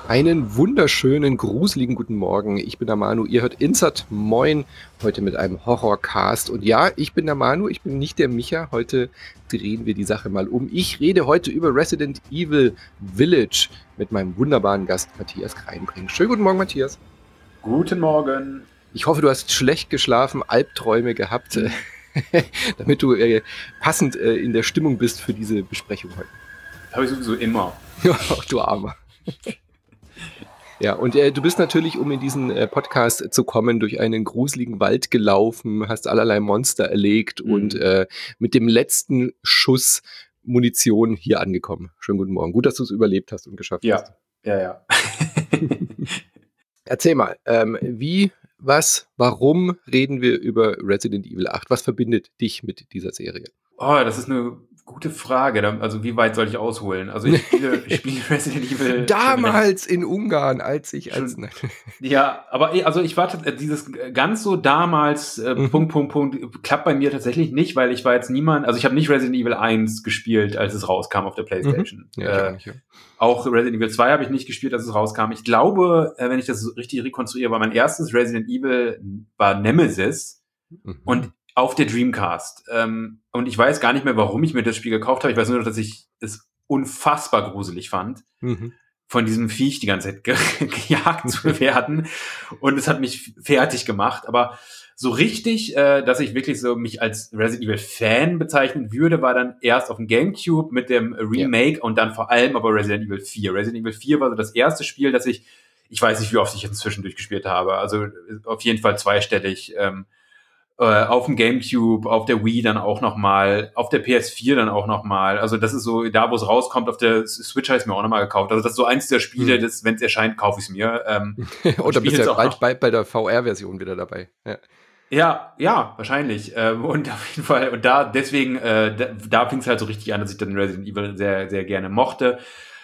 Einen wunderschönen, gruseligen guten Morgen. Ich bin der Manu, ihr hört Insert Moin, heute mit einem Horrorcast. Und ja, ich bin der Manu, ich bin nicht der Micha. Heute drehen wir die Sache mal um. Ich rede heute über Resident Evil Village mit meinem wunderbaren Gast Matthias Kreinbrink. Schönen guten Morgen, Matthias. Guten Morgen. Ich hoffe, du hast schlecht geschlafen, Albträume gehabt, damit du passend in der Stimmung bist für diese Besprechung heute. Habe ich sowieso immer. Du Armer. Ja, und du bist natürlich, um in diesen Podcast zu kommen, durch einen gruseligen Wald gelaufen, hast allerlei Monster erlegt und mit dem letzten Schuss Munition hier angekommen. Schönen guten Morgen. Gut, dass du es überlebt hast und geschafft hast. Ja. Erzähl mal, warum reden wir über Resident Evil 8? Was verbindet dich mit dieser Serie? Oh, das ist eine gute Frage. Also wie weit soll ich ausholen? Also ich spiele Resident Evil damals in Ungarn, Ja, aber also ich war dieses ganz so damals Punkt, klappt bei mir tatsächlich nicht, weil ich war jetzt niemand, also ich habe nicht Resident Evil 1 gespielt, als es rauskam auf der PlayStation. Ja, ich auch nicht, ja. Auch Resident Evil 2 habe ich nicht gespielt, als es rauskam. Ich glaube, wenn ich das so richtig rekonstruiere, war mein erstes Resident Evil war Nemesis und auf der Dreamcast. Und ich weiß gar nicht mehr, warum ich mir das Spiel gekauft habe. Ich weiß nur, dass ich es unfassbar gruselig fand, von diesem Viech die ganze Zeit gejagt zu werden. Und es hat mich fertig gemacht. Aber so richtig, dass ich wirklich so mich als Resident Evil Fan bezeichnen würde, war dann erst auf dem GameCube mit dem Remake und dann vor allem aber Resident Evil 4. Resident Evil 4 war so das erste Spiel, das ich weiß nicht, wie oft ich inzwischen durchgespielt habe. Also auf jeden Fall zweistellig. Auf dem GameCube, auf der Wii dann auch nochmal, auf der PS4 dann auch nochmal. Also das ist so, da wo es rauskommt, auf der Switch habe ich es mir auch nochmal gekauft. Also das ist so eins der Spiele, das, wenn es erscheint, kaufe ich es mir. Oder bist du ja bald bei der VR-Version wieder dabei. Ja, wahrscheinlich. Und auf jeden Fall, und deswegen fing es halt so richtig an, dass ich dann Resident Evil sehr, sehr gerne mochte.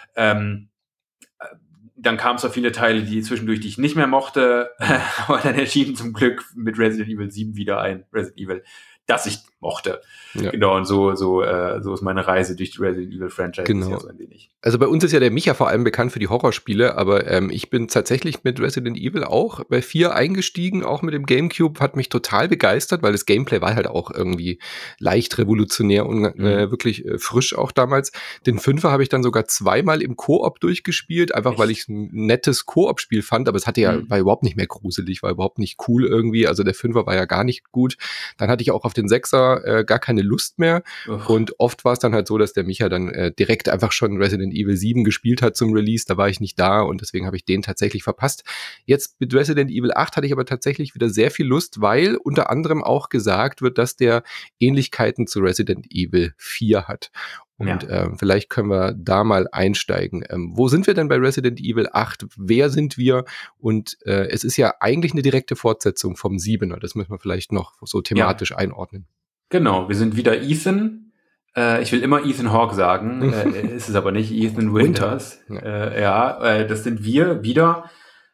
Dann kamen zwar viele Teile, die ich nicht mehr mochte, aber dann erschien zum Glück mit Resident Evil 7 wieder ein Resident Evil, das ich mochte. Ja. Genau, und so ist meine Reise durch die Resident Evil Franchise bisher so ein wenig. Also bei uns ist ja der Micha vor allem bekannt für die Horrorspiele, aber ich bin tatsächlich mit Resident Evil auch bei 4 eingestiegen, auch mit dem GameCube, hat mich total begeistert, weil das Gameplay war halt auch irgendwie leicht revolutionär und wirklich frisch auch damals. Den 5er habe ich dann sogar zweimal im Koop durchgespielt, einfach weil ich ein nettes Koop-Spiel fand, aber es hatte war überhaupt nicht mehr gruselig, war überhaupt nicht cool irgendwie, also der 5er war ja gar nicht gut. Dann hatte ich auch auf den 6er gar keine Lust mehr. Und oft war es dann halt so, dass der Micha dann direkt einfach schon Resident Evil 7 gespielt hat zum Release, da war ich nicht da und deswegen habe ich den tatsächlich verpasst. Jetzt mit Resident Evil 8 hatte ich aber tatsächlich wieder sehr viel Lust, weil unter anderem auch gesagt wird, dass der Ähnlichkeiten zu Resident Evil 4 hat. Und vielleicht können wir da mal einsteigen. Wo sind wir denn bei Resident Evil 8? Wer sind wir? Und es ist ja eigentlich eine direkte Fortsetzung vom 7er. Das müssen wir vielleicht noch so thematisch einordnen. Genau, wir sind wieder Ethan. Ich will immer Ethan Hawke sagen, ist es aber nicht, Ethan Winters. Das sind wir wieder.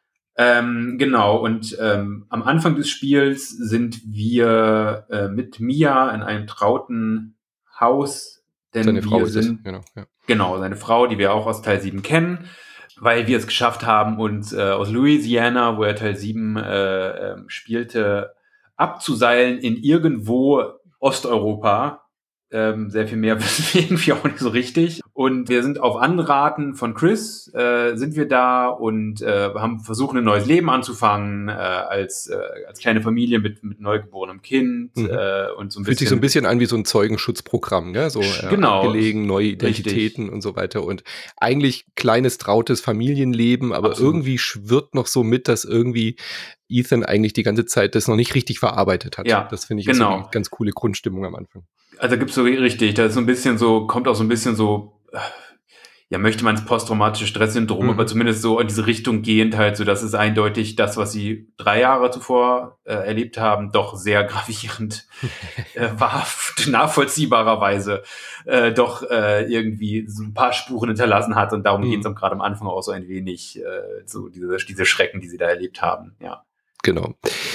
Genau, und am Anfang des Spiels sind wir mit Mia in einem trauten Haus, denn seine Frau sind genau, seine Frau, die wir auch aus Teil 7 kennen, weil wir es geschafft haben, uns aus Louisiana, wo er Teil 7 spielte, abzuseilen in irgendwo Osteuropa. Sehr viel mehr wissen wir irgendwie auch nicht so richtig. Und wir sind auf Anraten von Chris, sind wir da und haben versucht, ein neues Leben anzufangen, als kleine Familie mit neugeborenem Kind. Und so ein bisschen, fühlt sich so ein bisschen an wie so ein Zeugenschutzprogramm, gell? So abgelegen, neue Identitäten und so weiter. Und eigentlich kleines, trautes Familienleben, aber irgendwie schwirrt noch so mit, dass irgendwie Ethan eigentlich die ganze Zeit das noch nicht richtig verarbeitet hat. Ja, das finde ich ist so eine ganz coole Grundstimmung am Anfang. Also gibt's so richtig, da ist so ein bisschen so, kommt auch so ein bisschen so, ja, möchte man es posttraumatische Stresssyndrom, aber zumindest so in diese Richtung gehend halt, so dass es eindeutig das, was sie 3 Jahre zuvor erlebt haben, doch sehr gravierend war, nachvollziehbarerweise doch irgendwie so ein paar Spuren hinterlassen hat und darum geht's dann gerade am Anfang auch so ein wenig, so diese Schrecken, die sie da erlebt haben, ja. Genau.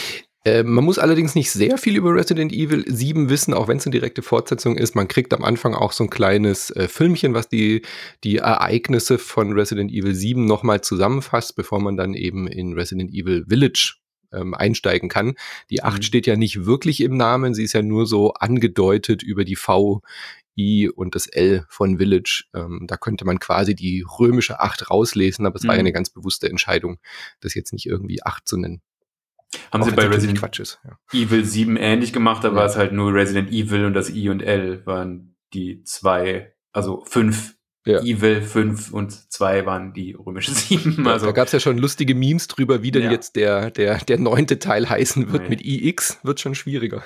Man muss allerdings nicht sehr viel über Resident Evil 7 wissen, auch wenn es eine direkte Fortsetzung ist. Man kriegt am Anfang auch so ein kleines Filmchen, was die Ereignisse von Resident Evil 7 nochmal zusammenfasst, bevor man dann eben in Resident Evil Village einsteigen kann. Die 8 steht ja nicht wirklich im Namen, sie ist ja nur so angedeutet über die V, I und das L von Village. Da könnte man quasi die römische 8 rauslesen, aber es war ja eine ganz bewusste Entscheidung, das jetzt nicht irgendwie 8 zu nennen. Haben sie bei Resident Evil 7 ähnlich gemacht, da war es halt nur Resident Evil und das I und L waren die 2, also 5 Evil, 5 und 2 waren die römische 7. Also da gab es ja schon lustige Memes drüber, wie denn jetzt der 9. Teil heißen wird. Mit IX wird schon schwieriger.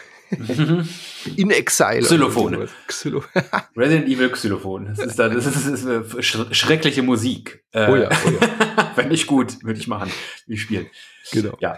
In Exile. Xylophone. Resident Evil Xylophon. Das ist schreckliche Musik. Oh ja. Wenn nicht gut, würde ich machen. Wie spielen. Genau. Ja.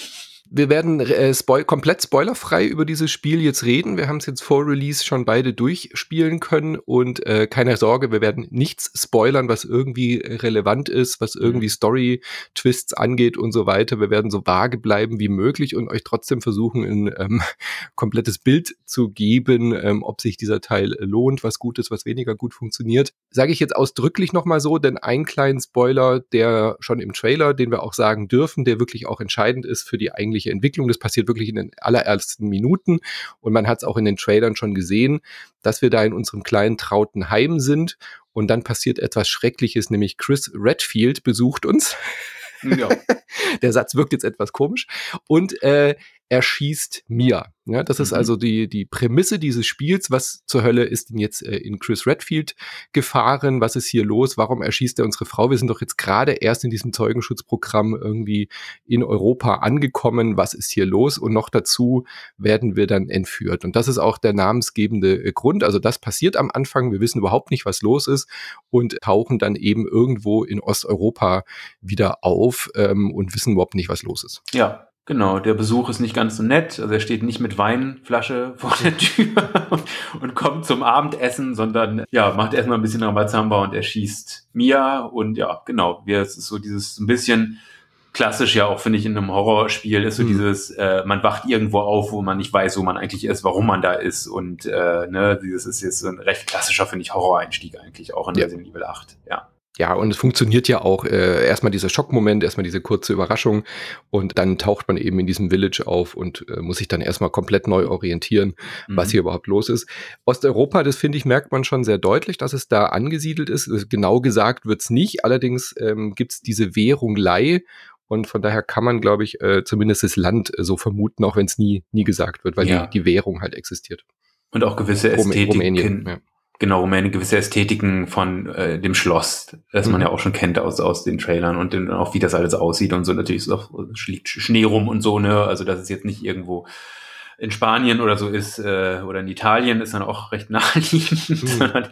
Wir werden komplett spoilerfrei über dieses Spiel jetzt reden. Wir haben es jetzt vor Release schon beide durchspielen können und keine Sorge, wir werden nichts spoilern, was irgendwie relevant ist, was irgendwie Story-Twists angeht und so weiter. Wir werden so vage bleiben wie möglich und euch trotzdem versuchen, ein komplettes Bild zu geben, ob sich dieser Teil lohnt, was gut ist, was weniger gut funktioniert. Sage ich jetzt ausdrücklich nochmal so, denn einen kleinen Spoiler, der schon im Trailer, den wir auch sagen dürfen, der wirklich auch entscheidend ist für die eigentliche Entwicklung. Das passiert wirklich in den allerersten Minuten und man hat es auch in den Trailern schon gesehen, dass wir da in unserem kleinen trauten Heim sind und dann passiert etwas Schreckliches, nämlich Chris Redfield besucht uns. Ja. Der Satz wirkt jetzt etwas komisch und er schießt Mia. Ja, das ist also die Prämisse dieses Spiels. Was zur Hölle ist denn jetzt in Chris Redfield gefahren? Was ist hier los? Warum erschießt er unsere Frau? Wir sind doch jetzt gerade erst in diesem Zeugenschutzprogramm irgendwie in Europa angekommen. Was ist hier los? Und noch dazu werden wir dann entführt. Und das ist auch der namensgebende Grund. Also das passiert am Anfang. Wir wissen überhaupt nicht, was los ist und tauchen dann eben irgendwo in Osteuropa wieder auf und wissen überhaupt nicht, was los ist. Ja. Genau, der Besuch ist nicht ganz so nett. Also er steht nicht mit Weinflasche vor der Tür und kommt zum Abendessen, sondern macht erstmal ein bisschen Rambazamba und erschießt Mia. Und ja, genau, es ist so dieses ein bisschen klassisch ja auch, finde ich, in einem Horrorspiel ist so dieses, man wacht irgendwo auf, wo man nicht weiß, wo man eigentlich ist, warum man da ist. Und dieses ist jetzt so ein recht klassischer, finde ich, Horror-Einstieg eigentlich auch in Resident Evil 8, Ja, und es funktioniert ja auch erstmal dieser Schockmoment, erstmal diese kurze Überraschung und dann taucht man eben in diesem Village auf und muss sich dann erstmal komplett neu orientieren, was hier überhaupt los ist. Osteuropa, das finde ich, merkt man schon sehr deutlich, dass es da angesiedelt ist. Genau gesagt wird's nicht, allerdings gibt's diese Währung Lei und von daher kann man, glaube ich, zumindest das Land so vermuten, auch wenn es nie gesagt wird, weil die Währung halt existiert. Und auch gewisse Ästhetiken. Rumänien, ja. Genau, Rumänien, gewisse Ästhetiken von dem Schloss, das man ja auch schon kennt aus den Trailern und auch wie das alles aussieht und so. Natürlich ist auch Schnee rum und so, ne? Also dass es jetzt nicht irgendwo in Spanien oder so ist oder in Italien ist dann auch recht naheliegend, sondern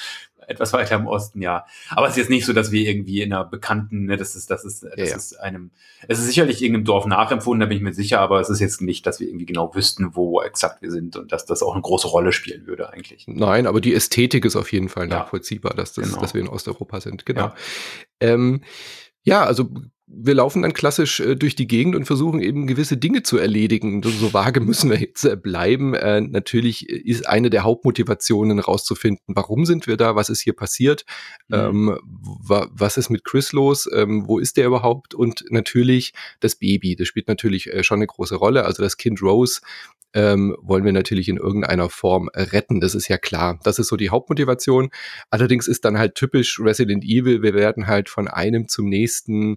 etwas weiter im Osten, ja. Aber es ist jetzt nicht so, dass wir irgendwie in einer bekannten, ne, es ist sicherlich irgendeinem Dorf nachempfunden, da bin ich mir sicher, aber es ist jetzt nicht, dass wir irgendwie genau wüssten, wo exakt wir sind und dass das auch eine große Rolle spielen würde eigentlich. Nein, aber die Ästhetik ist auf jeden Fall nachvollziehbar, dass wir in Osteuropa sind, genau. Ja, also wir laufen dann klassisch durch die Gegend und versuchen eben gewisse Dinge zu erledigen. So vage müssen wir jetzt bleiben. Natürlich ist eine der Hauptmotivationen rauszufinden, warum sind wir da, was ist hier passiert, was ist mit Chris los, wo ist der überhaupt und natürlich das Baby, das spielt natürlich schon eine große Rolle, also das Kind Rose wollen wir natürlich in irgendeiner Form retten, das ist ja klar. Das ist so die Hauptmotivation. Allerdings ist dann halt typisch Resident Evil, wir werden halt von einem zum nächsten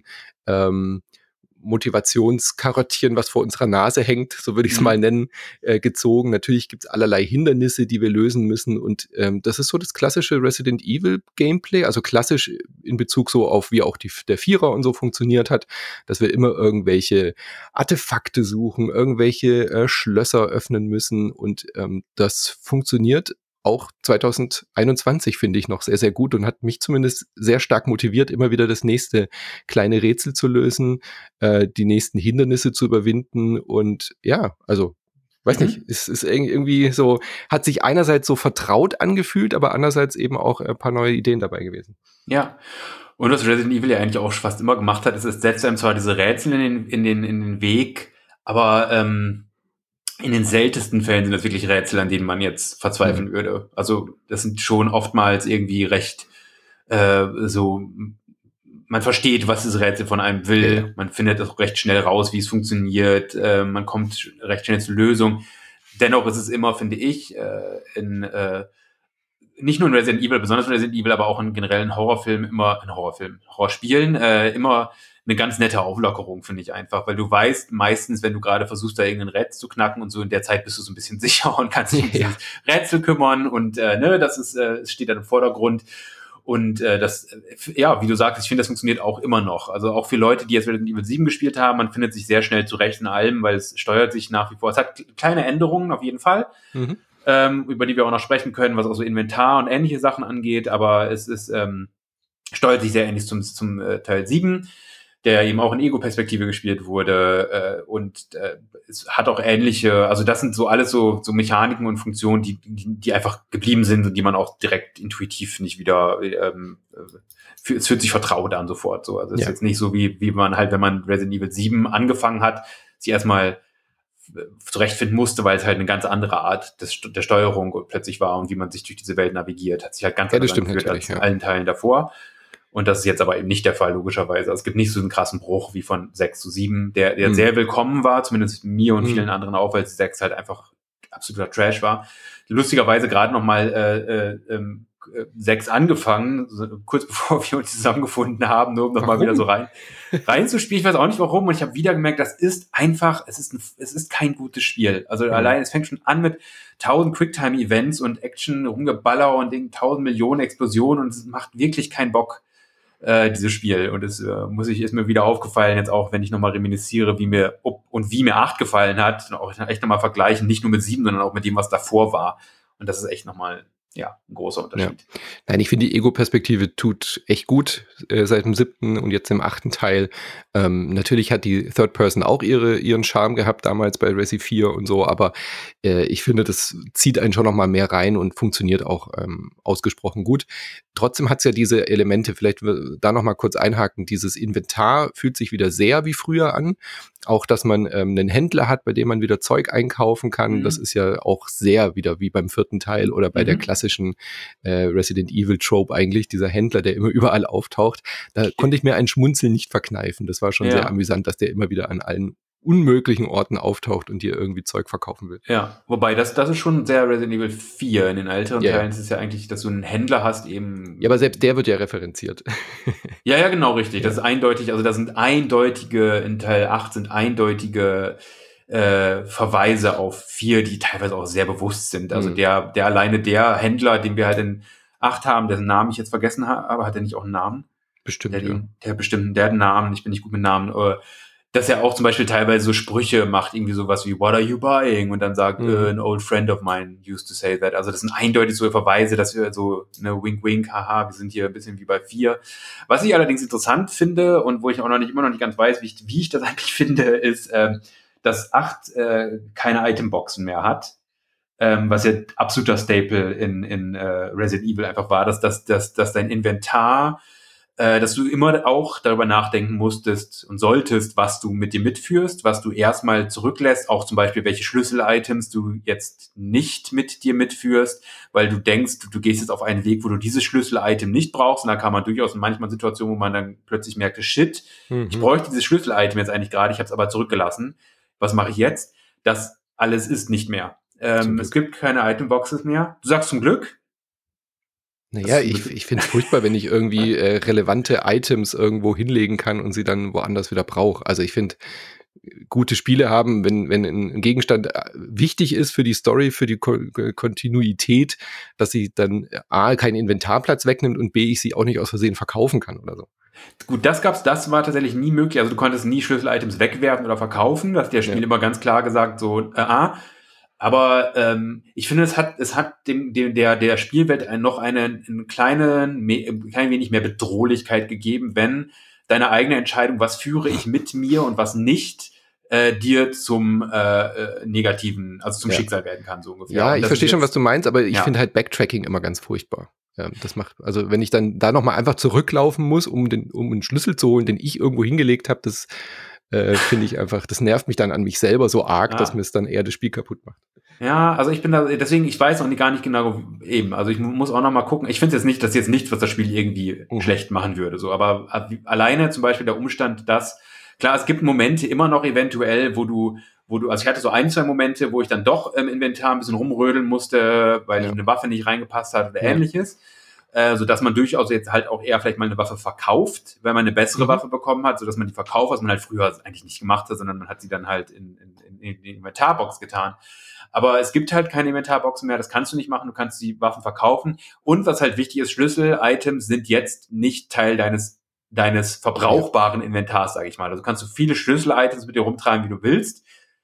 Motivationskarottchen, was vor unserer Nase hängt, so würde ich es mal nennen, gezogen. Natürlich gibt es allerlei Hindernisse, die wir lösen müssen und das ist so das klassische Resident Evil Gameplay, also klassisch in Bezug so auf wie auch der Vierer und so funktioniert hat, dass wir immer irgendwelche Artefakte suchen, irgendwelche Schlösser öffnen müssen und das funktioniert auch 2021 finde ich noch sehr, sehr gut und hat mich zumindest sehr stark motiviert, immer wieder das nächste kleine Rätsel zu lösen, die nächsten Hindernisse zu überwinden und ja, also weiß nicht, es ist irgendwie so, hat sich einerseits so vertraut angefühlt, aber andererseits eben auch ein paar neue Ideen dabei gewesen. Ja. Und was Resident Evil ja eigentlich auch fast immer gemacht hat, ist, es setzt einem zwar diese Rätsel in den Weg, Aber in den seltensten Fällen sind das wirklich Rätsel, an denen man jetzt verzweifeln würde. Also das sind schon oftmals irgendwie recht man versteht, was das Rätsel von einem will. Ja. Man findet auch recht schnell raus, wie es funktioniert. Man kommt recht schnell zur Lösung. Dennoch ist es immer, finde ich, nicht nur in Resident Evil, besonders in Resident Evil, aber auch in generellen Horrorspielen, immer eine ganz nette Auflockerung, finde ich einfach, weil du weißt meistens, wenn du gerade versuchst, da irgendein Rätsel zu knacken und so, in der Zeit bist du so ein bisschen sicher und kannst dich um dieses Rätsel kümmern und das steht dann im Vordergrund. Und wie du sagst, ich finde, das funktioniert auch immer noch. Also auch für Leute, die jetzt Resident Evil 7 gespielt haben, man findet sich sehr schnell zurecht in allem, weil es steuert sich nach wie vor. Es hat kleine Änderungen auf jeden Fall, über die wir auch noch sprechen können, was auch so Inventar und ähnliche Sachen angeht, aber es ist steuert sich sehr ähnlich zum Teil 7, der eben auch in Ego-Perspektive gespielt wurde es hat auch ähnliche, also das sind so alles so Mechaniken und Funktionen, die einfach geblieben sind und die man auch direkt intuitiv nicht wieder es fühlt sich vertraut an sofort so. Also es ist jetzt nicht so wie man halt, wenn man Resident Evil 7 angefangen hat, sich erstmal zurechtfinden musste, weil es halt eine ganz andere Art der Steuerung plötzlich war und wie man sich durch diese Welt navigiert, hat sich halt ganz anders angefühlt als in allen Teilen davor. Und das ist jetzt aber eben nicht der Fall, logischerweise. Also es gibt nicht so einen krassen Bruch wie von 6 zu 7, der sehr willkommen war, zumindest mir und vielen anderen auch, weil 6 halt einfach absoluter Trash war. Lustigerweise gerade noch mal 6 angefangen, kurz bevor wir uns zusammengefunden haben, nur um nochmal wieder so reinzuspielen. Ich weiß auch nicht warum. Und ich habe wieder gemerkt, das ist einfach, es ist kein gutes Spiel. Also allein, es fängt schon an mit 1000 Quicktime-Events und Action, Rumgeballer und 1000 Millionen Explosionen und es macht wirklich keinen Bock, dieses Spiel. Und es ist mir wieder aufgefallen, jetzt auch, wenn ich nochmal reminisziere, wie mir 8 gefallen hat, und auch echt nochmal vergleichen, nicht nur mit 7, sondern auch mit dem, was davor war. Und das ist echt nochmal ein großer Unterschied. Ja. Nein, ich finde, die Ego-Perspektive tut echt gut seit dem 7. und jetzt im 8. Teil. Natürlich hat die Third Person auch ihren Charme gehabt damals bei Resi 4 und so, aber ich finde, das zieht einen schon noch mal mehr rein und funktioniert auch ausgesprochen gut. Trotzdem hat es ja diese Elemente, vielleicht da noch mal kurz einhaken, dieses Inventar fühlt sich wieder sehr wie früher an. Auch, dass man einen Händler hat, bei dem man wieder Zeug einkaufen kann. Das ist ja auch sehr wieder wie beim 4. Teil oder bei der klassischen Resident Evil Trope eigentlich, dieser Händler, der immer überall auftaucht. Da konnte ich mir ein Schmunzeln nicht verkneifen. Das war schon sehr amüsant, dass der immer wieder an allen unmöglichen Orten auftaucht und dir irgendwie Zeug verkaufen will. Ja, wobei das ist schon sehr Resident Evil 4. In den älteren Teilen ist es ja eigentlich, dass du einen Händler hast eben. Ja, aber selbst der wird ja referenziert. Ja, genau, richtig. Das ist eindeutig, also in Teil 8 sind eindeutige Verweise auf 4, die teilweise auch sehr bewusst sind. Also der alleine der Händler, den wir halt in 8 haben, dessen Namen ich jetzt vergessen habe, hat er nicht auch einen Namen? Bestimmt, der hat einen Namen, ich bin nicht gut mit Namen, dass er auch zum Beispiel teilweise so Sprüche macht, irgendwie sowas wie "What are you buying?" und dann sagt, "An old friend of mine used to say that." Also das sind eindeutig so Verweise, dass wir so eine Wink Wink, haha, wir sind hier ein bisschen wie bei 4. Was ich allerdings interessant finde und wo ich auch immer noch nicht ganz weiß, wie ich das eigentlich finde, ist, dass 8 keine Itemboxen mehr hat. Was ja absoluter Staple in Resident Evil einfach war, dass dein Inventar, dass du immer auch darüber nachdenken musstest und solltest, was du mit dir mitführst, was du erstmal zurücklässt, auch zum Beispiel, welche Schlüssel-Items du jetzt nicht mit dir mitführst, weil du denkst, du gehst jetzt auf einen Weg, wo du dieses Schlüssel-Item nicht brauchst, und da kann man durchaus manchmal Situationen, wo man dann plötzlich merkt, shit, ich bräuchte dieses Schlüssel-Item jetzt eigentlich gerade, ich habe es aber zurückgelassen. Was mache ich jetzt? Das alles ist nicht mehr. Es gibt keine Itemboxes mehr. Du sagst zum Glück. Naja, ich finde es furchtbar, wenn ich irgendwie relevante Items irgendwo hinlegen kann und sie dann woanders wieder brauche. Also ich finde, gute Spiele haben, wenn ein Gegenstand wichtig ist für die Story, für die Kontinuität, dass sie dann A, keinen Inventarplatz wegnimmt und B, ich sie auch nicht aus Versehen verkaufen kann oder so. Gut, das war tatsächlich nie möglich. Also du konntest nie Schlüssel-Items wegwerfen oder verkaufen. Das hat der Spiel immer ganz klar gesagt, so, aber ich finde, es hat der Spielwelt noch ein klein wenig mehr Bedrohlichkeit gegeben, wenn deine eigene Entscheidung, was führe ich mit mir und was nicht, dir zum Negativen, also zum Schicksal werden kann, so ungefähr. Ja, ich verstehe schon, was du meinst, aber ich finde halt Backtracking immer ganz furchtbar. Das macht, also wenn ich dann da nochmal einfach zurücklaufen muss, um einen Schlüssel zu holen, den ich irgendwo hingelegt habe, das finde ich einfach, das nervt mich dann an mich selber so arg, dass mir es dann eher das Spiel kaputt macht. Ja, also ich bin da, deswegen, ich weiß auch gar nicht genau eben. Also ich muss auch noch mal gucken. Ich finde jetzt nicht, dass jetzt nichts, was das Spiel irgendwie schlecht machen würde. So, aber alleine zum Beispiel der Umstand, dass, klar, es gibt Momente immer noch eventuell, wo du, also ich hatte so 2 Momente, wo ich dann doch im Inventar ein bisschen rumrödeln musste, weil eine Waffe nicht reingepasst hat oder ähnliches. So dass man durchaus jetzt halt auch eher vielleicht mal eine Waffe verkauft, wenn man eine bessere Waffe bekommen hat, so dass man die verkauft, was man halt früher eigentlich nicht gemacht hat, sondern man hat sie dann halt in die Inventarbox getan. Aber es gibt halt keine Inventarboxen mehr, das kannst du nicht machen, du kannst die Waffen verkaufen. Und was halt wichtig ist, Schlüssel-Items sind jetzt nicht Teil deines verbrauchbaren Inventars, sage ich mal. Also kannst du viele Schlüssel-Items mit dir rumtragen, wie du willst.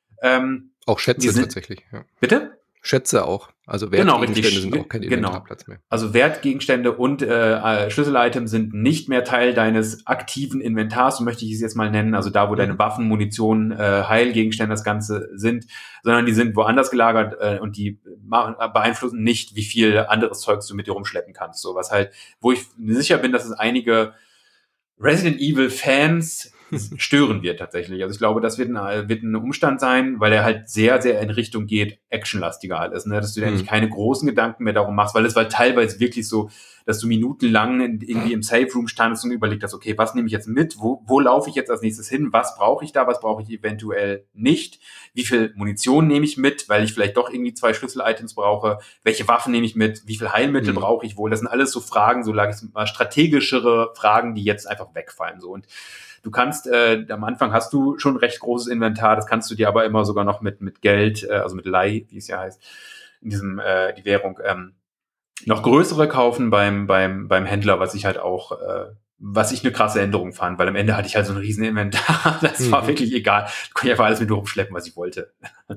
Auch Schätze tatsächlich. Ja. Bitte? Schätze auch. Also Wertgegenstände sind auch kein Inventarplatz mehr. Also Wertgegenstände und Schlüssel-Items sind nicht mehr Teil deines aktiven Inventars, so möchte ich es jetzt mal nennen, also da, wo deine Waffen, Munition, Heilgegenstände, das Ganze sind, sondern die sind woanders gelagert und die beeinflussen nicht, wie viel anderes Zeugs du mit dir rumschleppen kannst. So was halt, wo ich sicher bin, dass es einige Resident Evil Fans stören wird tatsächlich. Also ich glaube, das wird ein Umstand sein, weil er halt sehr, sehr in Richtung geht, actionlastiger alles, ne? Dass du dir eigentlich keine großen Gedanken mehr darum machst, weil es war teilweise wirklich so, dass du minutenlang irgendwie im Safe Room standest und überlegt hast, okay, was nehme ich jetzt mit? Wo laufe ich jetzt als nächstes hin? Was brauche ich da? Was brauche ich eventuell nicht? Wie viel Munition nehme ich mit, weil ich vielleicht doch irgendwie 2 Schlüssel-Items brauche? Welche Waffen nehme ich mit? Wie viel Heilmittel brauche ich wohl? Das sind alles so Fragen, so lag ich mal, strategischere Fragen, die jetzt einfach wegfallen, so. Und du kannst, am Anfang hast du schon ein recht großes Inventar, das kannst du dir aber immer sogar noch mit Geld, also mit Leih, wie es ja heißt, in diesem, die Währung, noch größere kaufen beim Händler, was ich halt auch, was ich eine krasse Änderung fand, weil am Ende hatte ich halt so ein riesen Inventar, das war wirklich egal. Ich konnte einfach alles mit rumschleppen, was ich wollte.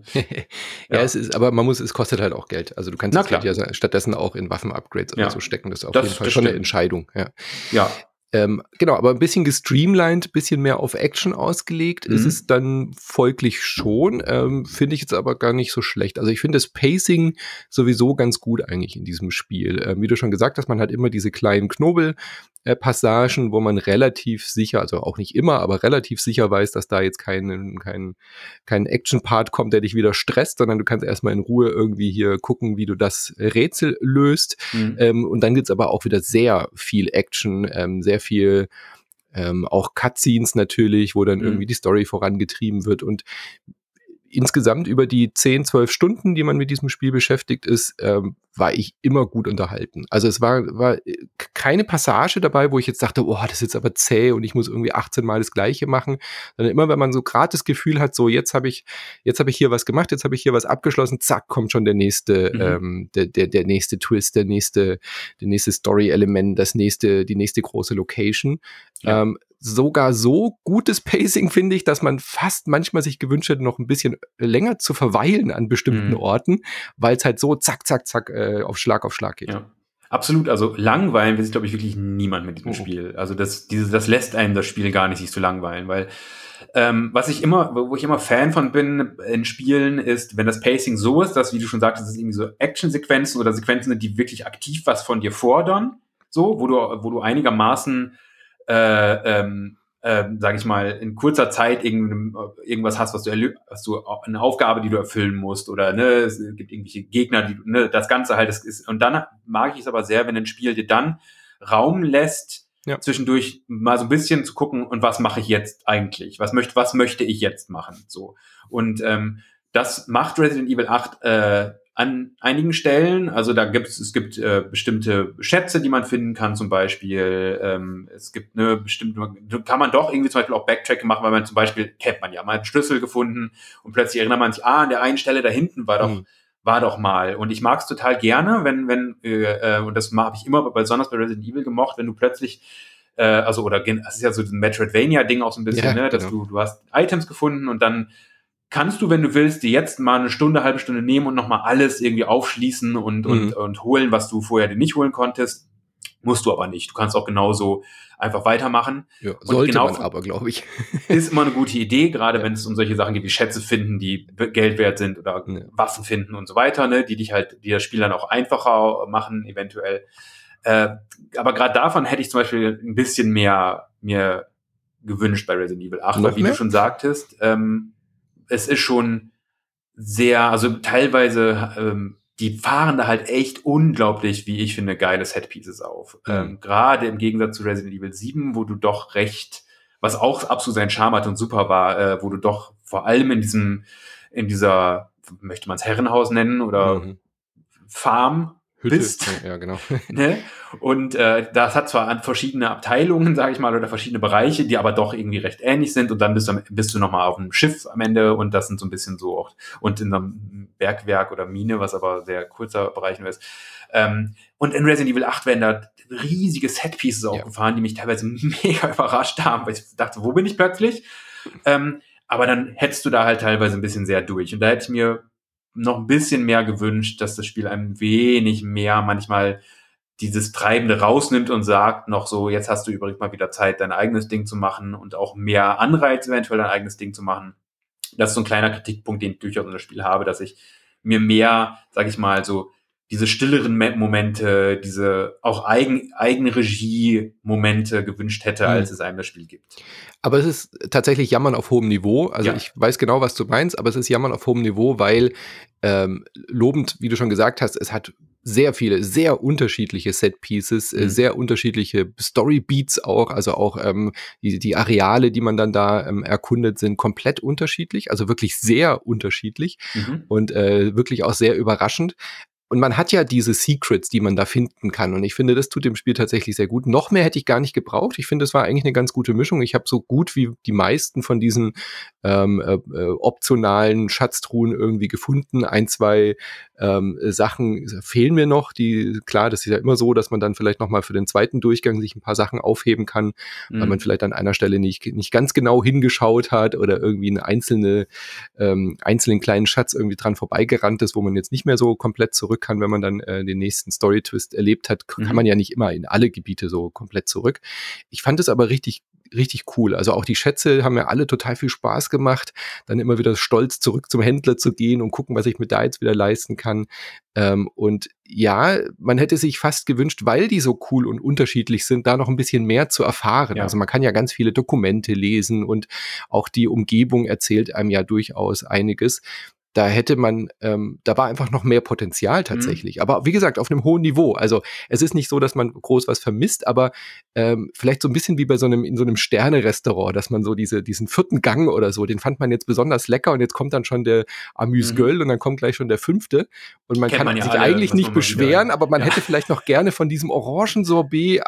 Ja, es ist, aber es kostet halt auch Geld. Also du kannst das Geld ja stattdessen auch in Waffen-Upgrades oder so stecken. Das ist auf jeden Fall schon eine Entscheidung. Ja. Genau, aber ein bisschen gestreamlined, bisschen mehr auf Action ausgelegt ist es dann folglich schon, finde ich jetzt aber gar nicht so schlecht. Also ich finde das Pacing sowieso ganz gut eigentlich in diesem Spiel. Wie du schon gesagt hast, man hat immer diese kleinen Knobel-Passagen, wo man relativ sicher, also auch nicht immer, aber relativ sicher weiß, dass da jetzt kein Action-Part kommt, der dich wieder stresst, sondern du kannst erstmal in Ruhe irgendwie hier gucken, wie du das Rätsel löst. Und dann gibt's aber auch wieder sehr viel Action, sehr viel auch Cutscenes natürlich, wo dann irgendwie die Story vorangetrieben wird und insgesamt über die 10, 12 Stunden, die man mit diesem Spiel beschäftigt ist, war ich immer gut unterhalten. Also es war keine Passage dabei, wo ich jetzt dachte, oh, das ist jetzt aber zäh und ich muss irgendwie 18 Mal das Gleiche machen, sondern immer, wenn man so gerade das Gefühl hat, so jetzt habe ich hier was gemacht, jetzt habe ich hier was abgeschlossen, zack, kommt schon der nächste, der nächste Twist, der nächste Story-Element, die nächste große Location. Ja. Sogar so gutes Pacing finde ich, dass man fast manchmal sich gewünscht hätte, noch ein bisschen länger zu verweilen an bestimmten Orten, weil es halt so zack, zack, zack auf Schlag geht. Ja. Absolut, also langweilen will sich, glaube ich, wirklich niemand mit diesem Spiel. Also das lässt einem das Spiel gar nicht sich so langweilen, weil wo ich immer Fan von bin in Spielen, ist, wenn das Pacing so ist, dass, wie du schon sagtest, es irgendwie so Action-Sequenzen oder Sequenzen sind, die wirklich aktiv was von dir fordern, so, wo du einigermaßen sag ich mal, in kurzer Zeit irgendwas hast, was du eine Aufgabe, die du erfüllen musst, oder ne, es gibt irgendwelche Gegner, das Ganze halt ist. Und dann mag ich es aber sehr, wenn ein Spiel dir dann Raum lässt, zwischendurch mal so ein bisschen zu gucken, und was mache ich jetzt eigentlich? Was möchte ich jetzt machen? So. Und das macht Resident Evil 8 an einigen Stellen. Also es gibt bestimmte Schätze, die man finden kann, zum Beispiel. Es gibt kann man doch irgendwie zum Beispiel auch Backtracking machen, weil man zum Beispiel, kennt man ja, mal einen Schlüssel gefunden und plötzlich erinnert man sich, an der einen Stelle da hinten war doch mal. Und ich mag es total gerne, wenn und das habe ich immer besonders bei Resident Evil gemocht, wenn du plötzlich das ist ja so ein Metroidvania-Ding auch so ein bisschen, dass du hast Items gefunden und dann kannst du, wenn du willst, dir jetzt mal eine halbe Stunde nehmen und nochmal alles irgendwie aufschließen und holen, was du vorher dir nicht holen konntest. Musst du aber nicht. Du kannst auch genauso einfach weitermachen. Ja, sollte man aber, glaube ich. Ist immer eine gute Idee, gerade wenn es um solche Sachen geht wie Schätze finden, die Geld wert sind, oder Waffen finden und so weiter, ne, die das Spiel dann auch einfacher machen, eventuell. Aber gerade davon hätte ich zum Beispiel ein bisschen mehr gewünscht bei Resident Evil 8, Noch weil wie mehr? du schon sagtest, es ist schon sehr, also teilweise, die fahren da halt echt unglaublich, wie ich finde, geile Setpieces auf. Gerade im Gegensatz zu Resident Evil 7, wo du doch recht, was auch absolut seinen Charme hat und super war, wo du doch vor allem in dieser, möchte man es Herrenhaus nennen oder Farm Hütte. bist. Ja, genau. Ne? Und das hat zwar verschiedene Abteilungen, sage ich mal, oder verschiedene Bereiche, die aber doch irgendwie recht ähnlich sind. Und dann bist du nochmal auf einem Schiff am Ende und das sind so ein bisschen so auch, und in einem Bergwerk oder Mine, was aber sehr kurzer Bereich nur ist. Und in Resident Evil 8 werden da riesige Setpieces aufgefahren, die mich teilweise mega überrascht haben, weil ich dachte, wo bin ich plötzlich? Aber dann hättest du da halt teilweise ein bisschen sehr durch. Und da hätte ich mir noch ein bisschen mehr gewünscht, dass das Spiel ein wenig mehr manchmal dieses Treibende rausnimmt und sagt noch so, jetzt hast du übrigens mal wieder Zeit, dein eigenes Ding zu machen und auch mehr Anreiz, eventuell dein eigenes Ding zu machen. Das ist so ein kleiner Kritikpunkt, den ich durchaus in das Spiel habe, dass ich mir mehr, sag ich mal, so diese stilleren Momente, diese auch Eigenregie-Momente gewünscht hätte, als es einem das Spiel gibt. Aber es ist tatsächlich Jammern auf hohem Niveau. Also ich weiß genau, was du meinst, aber es ist Jammern auf hohem Niveau, weil lobend, wie du schon gesagt hast, es hat sehr viele, sehr unterschiedliche Set-Pieces, sehr unterschiedliche Story-Beats auch, also auch die Areale, die man dann da erkundet, sind komplett unterschiedlich, also wirklich sehr unterschiedlich und wirklich auch sehr überraschend. Und man hat ja diese Secrets, die man da finden kann. Und ich finde, das tut dem Spiel tatsächlich sehr gut. Noch mehr hätte ich gar nicht gebraucht. Ich finde, es war eigentlich eine ganz gute Mischung. Ich habe so gut wie die meisten von diesen optionalen Schatztruhen irgendwie gefunden. Ein, zwei Sachen fehlen mir noch. Klar, das ist ja immer so, dass man dann vielleicht noch mal für den zweiten Durchgang sich ein paar Sachen aufheben kann, weil man vielleicht an einer Stelle nicht ganz genau hingeschaut hat oder irgendwie einen einzelnen kleinen Schatz irgendwie dran vorbeigerannt ist, wo man jetzt nicht mehr so komplett zurück kann, wenn man dann den nächsten Story-Twist erlebt hat, kann man ja nicht immer in alle Gebiete so komplett zurück. Ich fand es aber richtig cool. Also auch die Schätze haben mir alle total viel Spaß gemacht, dann immer wieder stolz zurück zum Händler zu gehen und gucken, was ich mir da jetzt wieder leisten kann. Und ja, man hätte sich fast gewünscht, weil die so cool und unterschiedlich sind, da noch ein bisschen mehr zu erfahren. Ja. Also man kann ja ganz viele Dokumente lesen und auch die Umgebung erzählt einem ja durchaus einiges. Da hätte man, da war einfach noch mehr Potenzial tatsächlich. Aber wie gesagt, auf einem hohen Niveau. Also es ist nicht so, dass man groß was vermisst, aber vielleicht so ein bisschen wie bei in so einem Sterne-Restaurant, dass man so diesen vierten Gang oder so, den fand man jetzt besonders lecker und jetzt kommt dann schon der Amuse-Gueule und dann kommt gleich schon der 5. Und man kann sich eigentlich nicht beschweren, aber man hätte vielleicht noch gerne von diesem Orangensorbet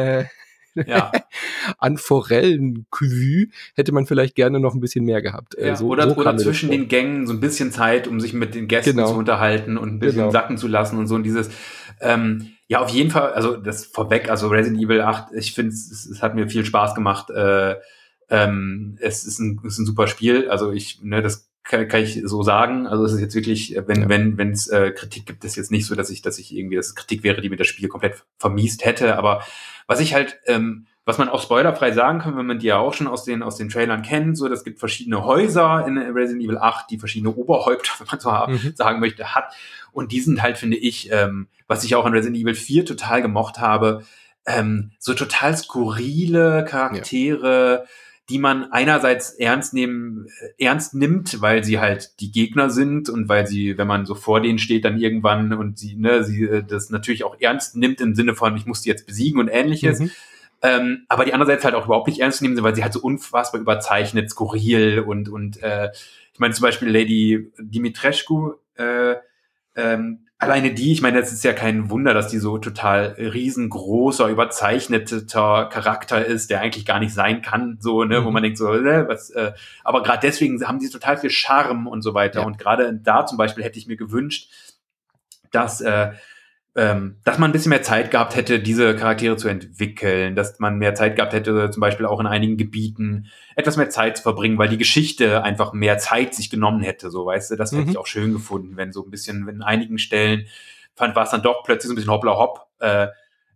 an Forellen-Cuvée hätte man vielleicht gerne noch ein bisschen mehr gehabt. Oder zwischen den Gängen so ein bisschen Zeit, um sich mit den Gästen zu unterhalten und ein bisschen sacken zu lassen und so. Und dieses, auf jeden Fall, also das vorweg, also Resident Evil 8, ich finde, es hat mir viel Spaß gemacht. Es ist ein super Spiel. Also das kann ich so sagen. Also es ist jetzt wirklich, wenn es Kritik gibt, ist jetzt nicht so, dass ich irgendwie, dass es Kritik wäre, die mir das Spiel komplett vermiest hätte. Aber was ich halt, was man auch spoilerfrei sagen kann, wenn man die ja auch schon aus den Trailern kennt, so, das gibt verschiedene Häuser in Resident Evil 8, die verschiedene Oberhäupter, wenn man so sagen möchte, hat. Und die sind halt, finde ich, was ich auch in Resident Evil 4 total gemocht habe, so total skurrile Charaktere, die man einerseits ernst nimmt, weil sie halt die Gegner sind und weil sie, wenn man so vor denen steht, dann irgendwann und sie das natürlich auch ernst nimmt im Sinne von, ich muss die jetzt besiegen und ähnliches. Aber die andererseits halt auch überhaupt nicht ernst nehmen sind, weil sie halt so unfassbar überzeichnet, skurril und ich meine zum Beispiel Lady Dimitrescu, alleine ich meine, das ist ja kein Wunder, dass die so total riesengroßer, überzeichneter Charakter ist, der eigentlich gar nicht sein kann, so, ne, wo man denkt so, aber gerade deswegen haben die total viel Charme und so weiter. Und gerade da zum Beispiel hätte ich mir gewünscht, dass man ein bisschen mehr Zeit gehabt hätte, diese Charaktere zu entwickeln, dass man mehr Zeit gehabt hätte, zum Beispiel auch in einigen Gebieten etwas mehr Zeit zu verbringen, weil die Geschichte einfach mehr Zeit sich genommen hätte, so, weißt du, das hätte ich auch schön gefunden, wenn so ein bisschen, wenn in einigen Stellen war es dann doch plötzlich so ein bisschen hoppla hopp,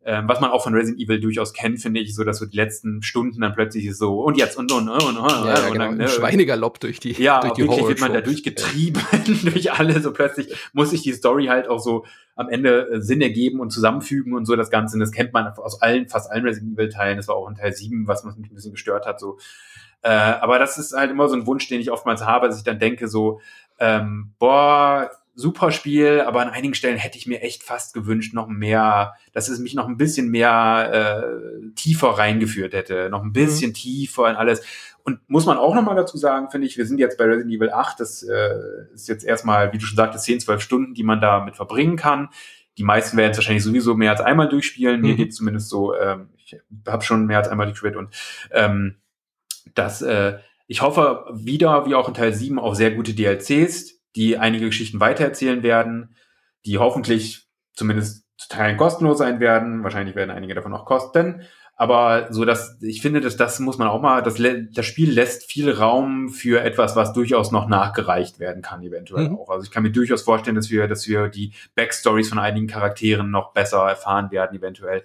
Was man auch von Resident Evil durchaus kennt, finde ich, so dass so die letzten Stunden dann plötzlich ist so und jetzt und genau, dann, ein Schweinegalopp durch die durch die wirklich wird man da durchgetrieben durch alle, so plötzlich muss sich die Story halt auch so am Ende Sinn ergeben und zusammenfügen und so das Ganze, und das kennt man aus fast allen Resident Evil Teilen, das war auch in Teil 7, was mich ein bisschen gestört hat, so. Aber das ist halt immer so ein Wunsch, den ich oftmals habe, dass ich dann denke so, super Spiel, aber an einigen Stellen hätte ich mir echt fast gewünscht, noch mehr, dass es mich noch ein bisschen mehr tiefer reingeführt hätte, noch ein bisschen tiefer in alles. Und muss man auch noch mal dazu sagen, finde ich, wir sind jetzt bei Resident Evil 8, das ist jetzt erstmal, wie du schon sagtest, 10, 12 Stunden, die man damit verbringen kann. Die meisten werden es wahrscheinlich sowieso mehr als einmal durchspielen. Mir geht es zumindest so, ich habe schon mehr als einmal durchgespielt und ich hoffe wieder, wie auch in Teil 7, auf sehr gute DLCs, die einige Geschichten weitererzählen werden, die hoffentlich zumindest zu Teilen kostenlos sein werden. Wahrscheinlich werden einige davon auch kosten. Aber so, dass ich finde, dass das muss man auch mal, das Spiel lässt viel Raum für etwas, was durchaus noch nachgereicht werden kann, eventuell auch. Also ich kann mir durchaus vorstellen, dass wir die Backstories von einigen Charakteren noch besser erfahren werden, eventuell.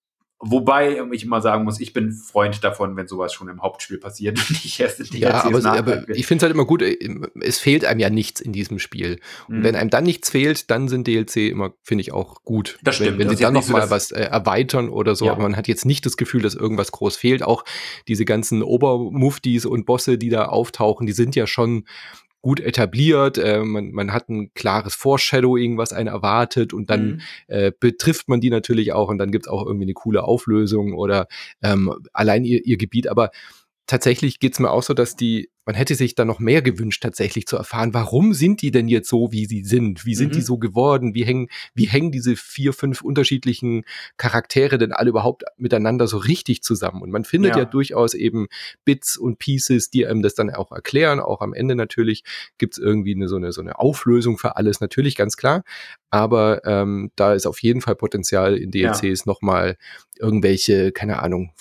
Wobei ich immer sagen muss, ich bin Freund davon, wenn sowas schon im Hauptspiel passiert und nicht erst in DLCs aber ich finde es halt immer gut, es fehlt einem ja nichts in diesem Spiel. Und wenn einem dann nichts fehlt, dann sind DLC immer, finde ich, auch gut. Das stimmt. Wenn sie dann noch mal was erweitern oder so, aber man hat jetzt nicht das Gefühl, dass irgendwas groß fehlt. Auch diese ganzen Obermuftis und Bosse, die da auftauchen, die sind ja schon gut etabliert, man hat ein klares Foreshadowing, was einen erwartet, und dann betrifft man die natürlich auch, und dann gibt's auch irgendwie eine coole Auflösung oder allein ihr Gebiet, aber tatsächlich geht's mir auch so, dass man hätte sich da noch mehr gewünscht, tatsächlich zu erfahren, warum sind die denn jetzt so, wie sie sind? Wie sind die so geworden? Wie hängen diese 4, 5 unterschiedlichen Charaktere denn alle überhaupt miteinander so richtig zusammen? Und man findet ja durchaus eben Bits und Pieces, die einem das dann auch erklären. Auch am Ende natürlich gibt's irgendwie so eine Auflösung für alles, natürlich, ganz klar. Aber da ist auf jeden Fall Potenzial in DLCs nochmal irgendwelche, keine Ahnung,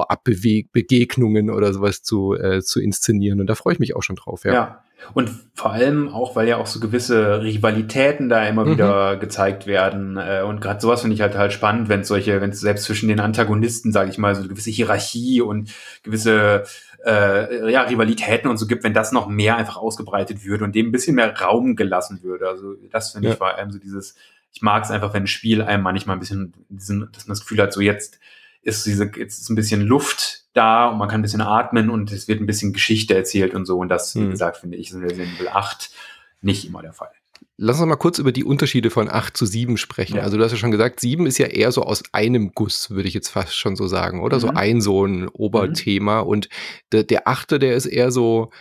Vorabbegegnungen oder sowas zu inszenieren. Und da freue ich mich auch schon drauf, Ja, und vor allem auch, weil ja auch so gewisse Rivalitäten da immer wieder gezeigt werden. Und gerade sowas finde ich halt spannend, wenn es selbst zwischen den Antagonisten, sage ich mal, so eine gewisse Hierarchie und gewisse Rivalitäten und so gibt, wenn das noch mehr einfach ausgebreitet würde und dem ein bisschen mehr Raum gelassen würde. Also das finde ich vor allem so dieses, ich mag es einfach, wenn ein Spiel einem manchmal ein bisschen, dass man das Gefühl hat, so jetzt ist ein bisschen Luft da und man kann ein bisschen atmen und es wird ein bisschen Geschichte erzählt und so. Und das, wie gesagt, finde ich, ist in Resident Evil 8 nicht immer der Fall. Lass uns mal kurz über die Unterschiede von 8 zu 7 sprechen. Ja. Also du hast ja schon gesagt, 7 ist ja eher so aus einem Guss, würde ich jetzt fast schon so sagen, oder? So ein Oberthema. Und der 8., der ist eher so,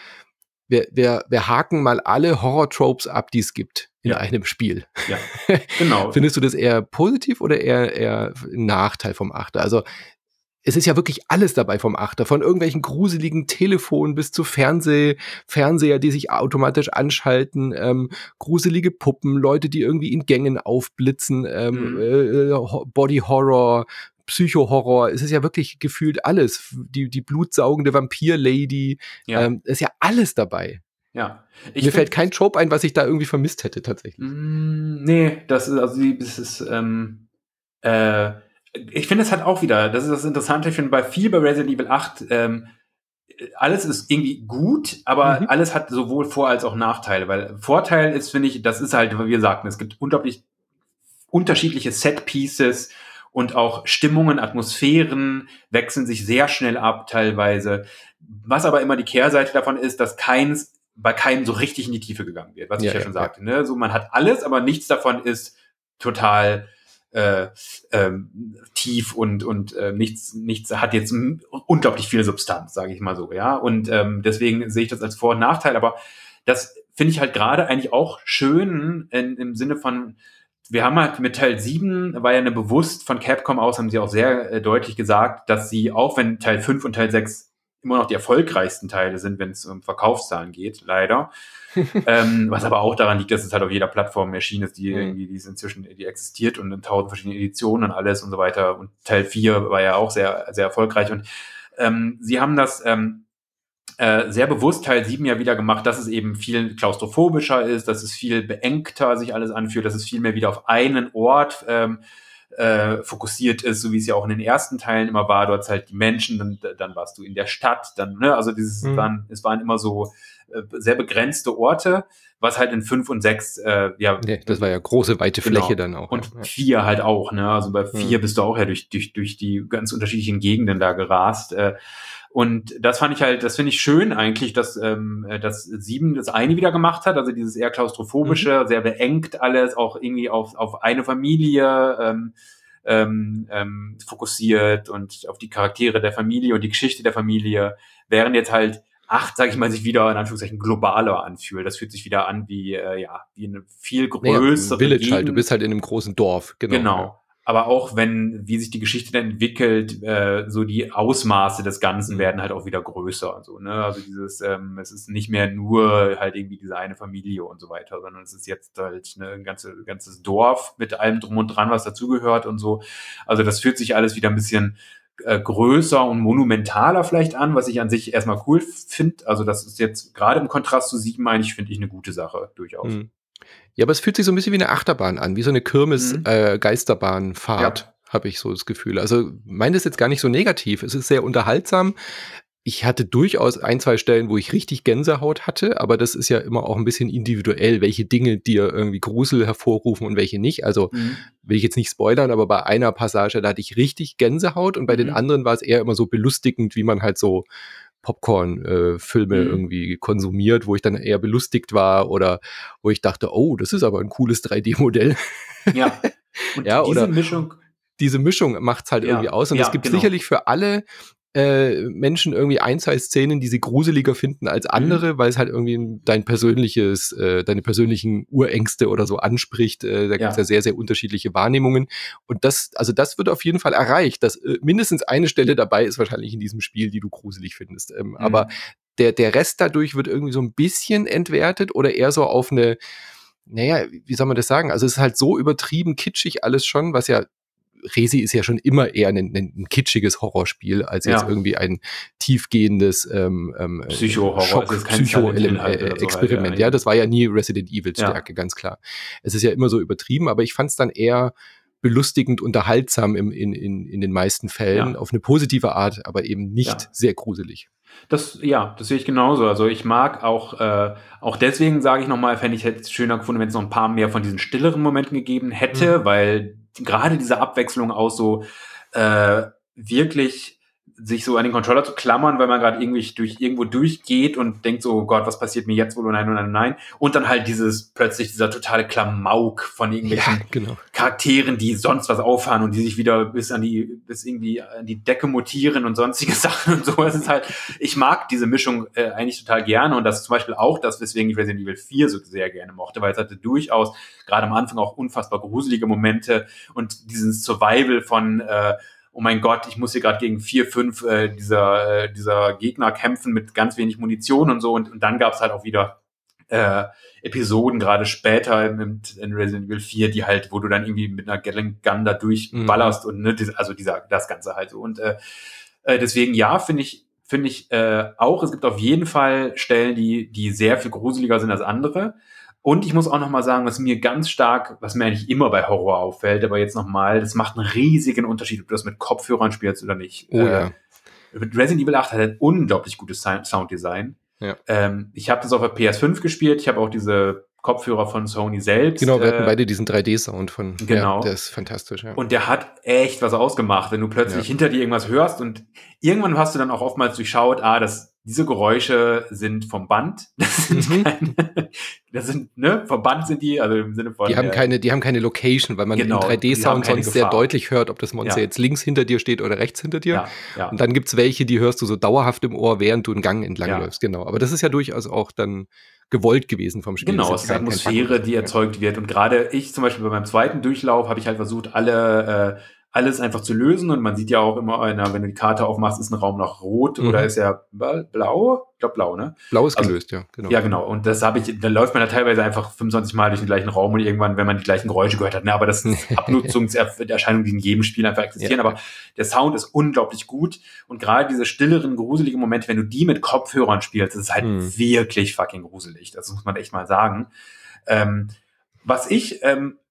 wir haken mal alle Horror-Tropes ab, die es gibt in einem Spiel. Ja, genau. Findest du das eher positiv oder eher ein Nachteil vom 8.? Also es ist ja wirklich alles dabei vom 8., von irgendwelchen gruseligen Telefonen bis zu Fernseher, die sich automatisch anschalten, gruselige Puppen, Leute, die irgendwie in Gängen aufblitzen, Body Horror, Psycho-Horror, es ist ja wirklich gefühlt alles. Die blutsaugende Vampir-Lady, ist ja alles dabei. Ja. Mir fällt kein Trope ein, was ich da irgendwie vermisst hätte, tatsächlich. Nee, ich finde, es hat auch wieder, das ist das Interessante, ich finde, bei Resident Evil 8, alles ist irgendwie gut, aber alles hat sowohl Vor- als auch Nachteile, weil Vorteil ist, finde ich, das ist halt, wie wir sagten, es gibt unglaublich unterschiedliche Set-Pieces und auch Stimmungen, Atmosphären wechseln sich sehr schnell ab teilweise. Was aber immer die Kehrseite davon ist, dass bei keinem so richtig in die Tiefe gegangen wird, was ich ja schon sagte. Ne? So, man hat alles, aber nichts davon ist total tief und nichts hat jetzt unglaublich viel Substanz, sage ich mal so, ja. Und deswegen sehe ich das als Vor- und Nachteil, aber das finde ich halt gerade eigentlich auch schön im Sinne von, wir haben halt mit Teil 7, war ja eine bewusst von Capcom aus, haben sie auch sehr deutlich gesagt, dass sie, auch wenn Teil 5 und Teil 6 immer noch die erfolgreichsten Teile sind, wenn es um Verkaufszahlen geht, leider. Was aber auch daran liegt, dass es halt auf jeder Plattform erschienen ist, die existiert und in 1000 verschiedenen Editionen und alles und so weiter. Und Teil 4 war ja auch sehr, sehr erfolgreich. Und sie haben das sehr bewusst Teil 7 ja wieder gemacht, dass es eben viel klaustrophobischer ist, dass es viel beengter sich alles anfühlt, dass es viel mehr wieder auf einen Ort fokussiert ist, so wie es ja auch in den ersten Teilen immer war. Du hattest halt die Menschen, dann warst du in der Stadt, also es waren immer so sehr begrenzte Orte, was halt in 5 und 6, das war ja große, weite Fläche dann auch. Und 4 halt auch, ne? Also bei 4 bist du auch ja durch die ganz unterschiedlichen Gegenden da gerast. Und das finde ich schön eigentlich, dass 7 das eine wieder gemacht hat, also dieses eher klaustrophobische, sehr beengt alles, auch irgendwie auf eine Familie fokussiert und auf die Charaktere der Familie und die Geschichte der Familie, während jetzt halt 8, sag ich mal, sich wieder in Anführungszeichen globaler anfühlt. Das fühlt sich wieder an wie eine viel größere Village Gegend. halt, du bist halt in einem großen Dorf, genau. Ja. Aber auch wie sich die Geschichte dann entwickelt, so die Ausmaße des Ganzen werden halt auch wieder größer und so, ne? Also es ist nicht mehr nur halt irgendwie diese eine Familie und so weiter, sondern es ist jetzt halt ein ganzes Dorf mit allem drum und dran, was dazugehört und so. Also das fühlt sich alles wieder ein bisschen größer und monumentaler vielleicht an, was ich an sich erstmal cool finde. Also das ist jetzt gerade im Kontrast zu 7 eigentlich, finde ich, eine gute Sache, durchaus. Ja, aber es fühlt sich so ein bisschen wie eine Achterbahn an, wie so eine Kirmes-Geisterbahnfahrt, habe ich so das Gefühl. Also meine ist jetzt gar nicht so negativ. Es ist sehr unterhaltsam. Ich hatte durchaus 1, 2 Stellen, wo ich richtig Gänsehaut hatte, aber das ist ja immer auch ein bisschen individuell, welche Dinge dir irgendwie Grusel hervorrufen und welche nicht. Also will ich jetzt nicht spoilern, aber bei einer Passage, da hatte ich richtig Gänsehaut und bei den anderen war es eher immer so belustigend, wie man halt so Popcorn-Filme irgendwie konsumiert, wo ich dann eher belustigt war oder wo ich dachte, oh, das ist aber ein cooles 3D-Modell. Ja, und diese Mischung macht's halt irgendwie aus. Und es gibt sicherlich für alle Menschen irgendwie 1, 2 Szenen, die sie gruseliger finden als andere, weil es halt irgendwie deine persönlichen Urängste oder so anspricht. Da gibt's ja sehr, sehr unterschiedliche Wahrnehmungen. Und das wird auf jeden Fall erreicht, dass mindestens eine Stelle dabei ist wahrscheinlich in diesem Spiel, die du gruselig findest. Aber der Rest dadurch wird irgendwie so ein bisschen entwertet oder eher so auf eine, naja, wie soll man das sagen? Also es ist halt so übertrieben kitschig alles schon, was ja Resi ist ja schon immer eher ein kitschiges Horrorspiel, als jetzt irgendwie ein tiefgehendes Psycho-Experiment. Ja, das war ja nie Resident Evil Stärke, ganz klar. Es ist ja immer so übertrieben, aber ich fand es dann eher belustigend, unterhaltsam in den meisten Fällen, auf eine positive Art, aber eben nicht sehr gruselig. Das sehe ich genauso. Also ich mag auch deswegen, sage ich nochmal, fände ich es schöner gefunden, wenn es noch ein paar mehr von diesen stilleren Momenten gegeben hätte, weil gerade diese Abwechslung aus so wirklich sich so an den Controller zu klammern, weil man gerade irgendwo durchgeht und denkt so, oh Gott, was passiert mir jetzt wohl? Oh nein, oh nein, oh nein. Und dann halt plötzlich dieser totale Klamauk von irgendwelchen Charakteren, die sonst was auffahren und die sich wieder bis irgendwie an die Decke mutieren und sonstige Sachen und so. Es ist halt, ich mag diese Mischung eigentlich total gerne und das ist zum Beispiel auch das, weswegen ich Resident Evil 4 so sehr gerne mochte, weil es hatte durchaus gerade am Anfang auch unfassbar gruselige Momente und diesen Survival von oh mein Gott, ich muss hier gerade gegen 4, 5 dieser Gegner kämpfen mit ganz wenig Munition und so. Und dann gab es halt auch wieder Episoden, gerade später in Resident Evil 4, die halt, wo du dann irgendwie mit einer Gatling Gun da durchballerst und das Ganze halt so. Und deswegen finde ich auch, es gibt auf jeden Fall Stellen, die sehr viel gruseliger sind als andere. Und ich muss auch noch mal sagen, was mir eigentlich immer bei Horror auffällt, aber jetzt noch mal, das macht einen riesigen Unterschied, ob du das mit Kopfhörern spielst oder nicht. Resident Evil 8 hat ein unglaublich gutes Sounddesign. Ja. Ich habe das auf der PS5 gespielt, ich habe auch diese Kopfhörer von Sony selbst. Genau, wir hatten beide diesen 3D-Sound von, genau. Der ist fantastisch. Ja. Und der hat echt was ausgemacht, wenn du plötzlich hinter dir irgendwas hörst und irgendwann hast du dann auch oftmals durchschaut, diese Geräusche sind vom Band. Vom Band sind die, also im Sinne von. Die haben keine Location, weil man im 3D-Sound sonst sehr deutlich hört, ob das Monster jetzt links hinter dir steht oder rechts hinter dir. Ja. Und dann gibt's welche, die hörst du so dauerhaft im Ohr, während du einen Gang entlang läufst. Genau. Aber das ist ja durchaus auch dann gewollt gewesen vom Spiel. Genau, es ist Atmosphäre, die erzeugt wird. Und gerade ich zum Beispiel bei meinem zweiten Durchlauf habe ich halt versucht, alles einfach zu lösen. Und man sieht ja auch immer, wenn du die Karte aufmachst, ist ein Raum noch rot oder ist er blau? Ich glaube blau, ne? Blau ist gelöst, ja. Genau. Ja, genau. Und da läuft man da teilweise einfach 25 Mal durch den gleichen Raum und irgendwann, wenn man die gleichen Geräusche gehört hat, aber das sind Abnutzungserscheinungen, die in jedem Spiel einfach existieren. Aber der Sound ist unglaublich gut. Und gerade diese stilleren, gruseligen Momente, wenn du die mit Kopfhörern spielst, das ist halt wirklich fucking gruselig. Das muss man echt mal sagen. Was ich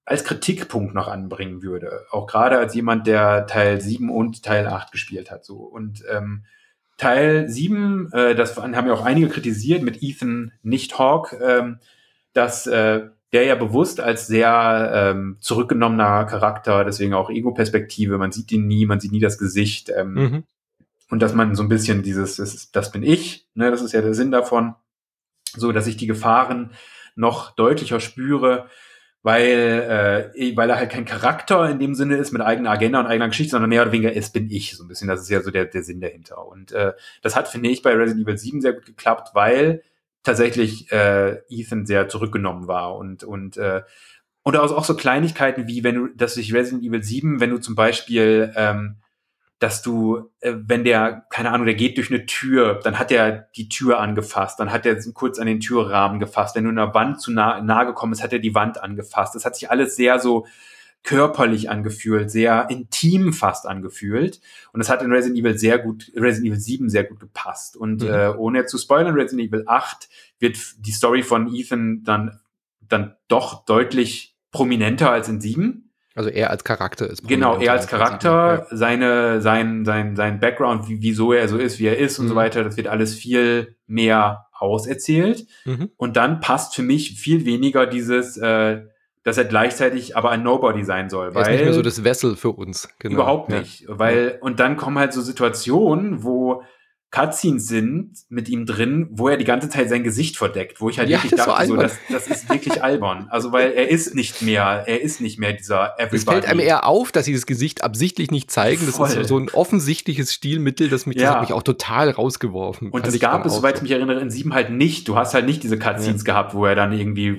als Kritikpunkt noch anbringen würde. Auch gerade als jemand, der Teil 7 und Teil 8 gespielt hat. So. Und Teil 7, das haben ja auch einige kritisiert mit Ethan nicht Hawke, dass der ja bewusst als sehr zurückgenommener Charakter, deswegen auch Ego-Perspektive, man sieht ihn nie, man sieht nie das Gesicht. Und dass man so ein bisschen das bin ich, ne, das ist ja der Sinn davon, so dass ich die Gefahren noch deutlicher spüre, weil er halt kein Charakter in dem Sinne ist mit eigener Agenda und eigener Geschichte, sondern mehr oder weniger es bin ich so ein bisschen. Das ist ja so der Sinn dahinter. Und das hat, finde ich, bei Resident Evil 7 sehr gut geklappt, weil tatsächlich Ethan sehr zurückgenommen war und auch so Kleinigkeiten wie, dass sich Resident Evil 7, wenn du zum Beispiel dass du, wenn der, keine Ahnung, der geht durch eine Tür, dann hat er die Tür angefasst, dann hat er kurz an den Türrahmen gefasst. Wenn du einer Wand zu nahe gekommen bist, hat er die Wand angefasst. Das hat sich alles sehr so körperlich angefühlt, sehr intim fast angefühlt. Und das hat in Resident Evil 7 sehr gut gepasst. Und ohne jetzt zu spoilern, Resident Evil 8 wird die Story von Ethan dann doch deutlich prominenter als in 7. Also er als Charakter ist. Genau, er als Charakter, ja. Sein Background, wieso er so ist, wie er ist und so weiter, das wird alles viel mehr auserzählt. Und dann passt für mich viel weniger dieses, dass er gleichzeitig aber ein Nobody sein soll. Er ist nicht mehr so das Vessel für uns. Genau. Überhaupt nicht. Und dann kommen halt so Situationen, wo Cutscenes sind mit ihm drin, wo er die ganze Zeit sein Gesicht verdeckt, wo ich halt wirklich dachte, das ist wirklich albern. Also, weil er ist nicht mehr dieser Everybody. Es fällt einem eher auf, dass sie das Gesicht absichtlich nicht zeigen. Das ist so ein offensichtliches Stilmittel, das hat mich auch total rausgeworfen. Und das gab es, soweit ich mich erinnere, in 7 halt nicht. Du hast halt nicht diese Cutscenes gehabt, wo er dann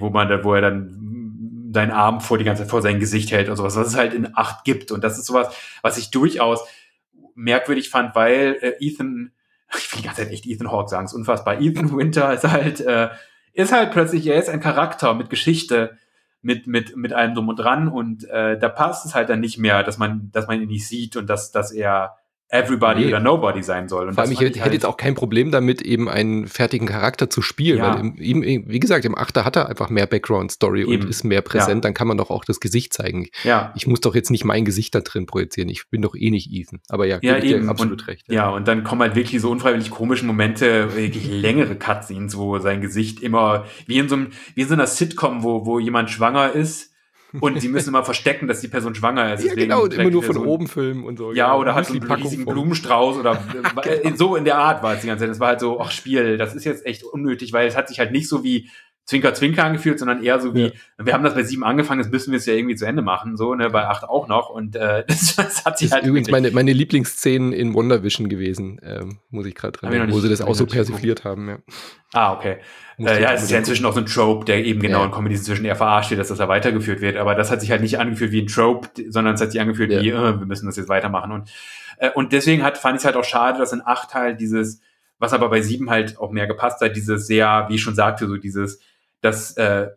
seinen Arm die ganze Zeit vor sein Gesicht hält und sowas, was es halt in 8 gibt. Und das ist sowas, was ich durchaus merkwürdig fand, weil Ethan, ich will die ganze Zeit echt Ethan Hawke sagen, ist unfassbar. Ethan Winter ist halt plötzlich, er ist ein Charakter mit Geschichte, mit allem drum und dran und da passt es halt dann nicht mehr, dass man ihn nicht sieht und dass er Everybody oder Nobody sein soll. Und vor allem, ich hätte jetzt auch kein Problem damit, eben einen fertigen Charakter zu spielen, weil wie gesagt, im 8. hat er einfach mehr Background-Story und ist mehr präsent, dann kann man doch auch das Gesicht zeigen. Ja. Ich muss doch jetzt nicht mein Gesicht da drin projizieren, ich bin doch eh nicht Ethan. Aber ja, gebe ich dir absolut recht. Ja, und dann kommen halt wirklich so unfreiwillig komische Momente, wirklich längere Cutscenes, wo sein Gesicht immer, wie in so einer Sitcom, wo jemand schwanger ist, und sie müssen immer verstecken, dass die Person schwanger ist. Ja, genau, und immer nur von oben filmen und so. Ja, oder hat so einen riesigen Blumenstrauß oder so in der Art war es die ganze Zeit. Das war halt so, ach Spiel, das ist jetzt echt unnötig, weil es hat sich halt nicht so wie Zwinker, Zwinker angefühlt, sondern eher so wie, wir haben das bei 7 angefangen, das müssen wir es ja irgendwie zu Ende machen, so, ne, bei 8 auch noch und das hat sich das halt ist übrigens meine Lieblingsszenen in WandaVision gewesen, muss ich gerade dran denken, wo sie das auch so persifliert haben, ja. Ah, okay. Es ist ja inzwischen auch so ein Trope, der eben genau in Comedy inzwischen eher verarscht wird, dass das ja weitergeführt wird, aber das hat sich halt nicht angefühlt wie ein Trope, sondern es hat sich angefühlt wie, wir müssen das jetzt weitermachen und deswegen fand ich es halt auch schade, dass in 8 halt was aber bei 7 halt auch mehr gepasst hat, dieses sehr, wie ich schon sagte, so dieses, dass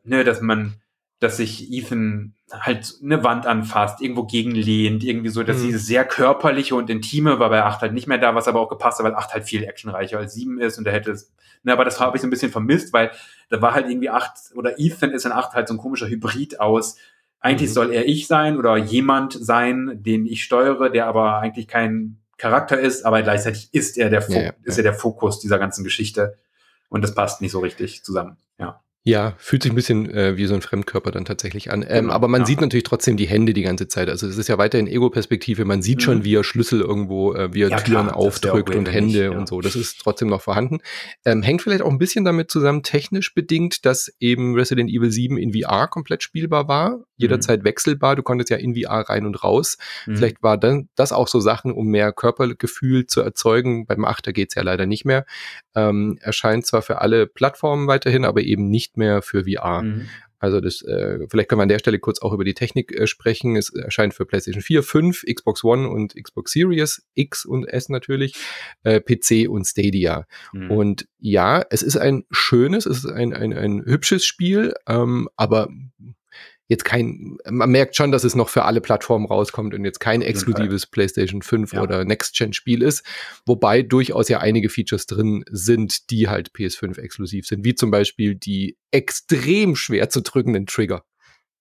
sich Ethan halt eine Wand anfasst, irgendwo gegenlehnt, irgendwie so, dass dieses sehr körperliche und intime war bei 8 halt nicht mehr da, was aber auch gepasst hat, weil 8 halt viel actionreicher als 7 ist und da hätte es, aber das habe ich so ein bisschen vermisst, weil da war halt irgendwie 8, oder Ethan ist in 8 halt so ein komischer Hybrid aus, eigentlich soll er ich sein oder jemand sein, den ich steuere, der aber eigentlich kein Charakter ist, aber gleichzeitig ist er der Fokus dieser ganzen Geschichte und das passt nicht so richtig zusammen, Ja, fühlt sich ein bisschen wie so ein Fremdkörper dann tatsächlich an. Aber man sieht natürlich trotzdem die Hände die ganze Zeit. Also es ist ja weiterhin Ego-Perspektive. Man sieht schon, wie er Schlüssel irgendwo, wie er Türen aufdrückt und Hände und so. Das ist trotzdem noch vorhanden. Hängt vielleicht auch ein bisschen damit zusammen, technisch bedingt, dass eben Resident Evil 7 in VR komplett spielbar war. Jederzeit wechselbar. Du konntest ja in VR rein und raus. Vielleicht war dann das auch so Sachen, um mehr Körpergefühl zu erzeugen. Beim 8er geht's ja leider nicht mehr. Erscheint zwar für alle Plattformen weiterhin, aber eben nicht mehr für VR. Also das, vielleicht können wir an der Stelle kurz auch über die Technik sprechen. Es erscheint für PlayStation 4, 5, Xbox One und Xbox Series X und S natürlich, PC und Stadia. Und ja, es ist ein hübsches Spiel, aber jetzt man merkt schon, dass es noch für alle Plattformen rauskommt und jetzt kein exklusives PlayStation 5 oder Next-Gen-Spiel ist, wobei durchaus ja einige Features drin sind, die halt PS5 exklusiv sind, wie zum Beispiel die extrem schwer zu drückenden Trigger.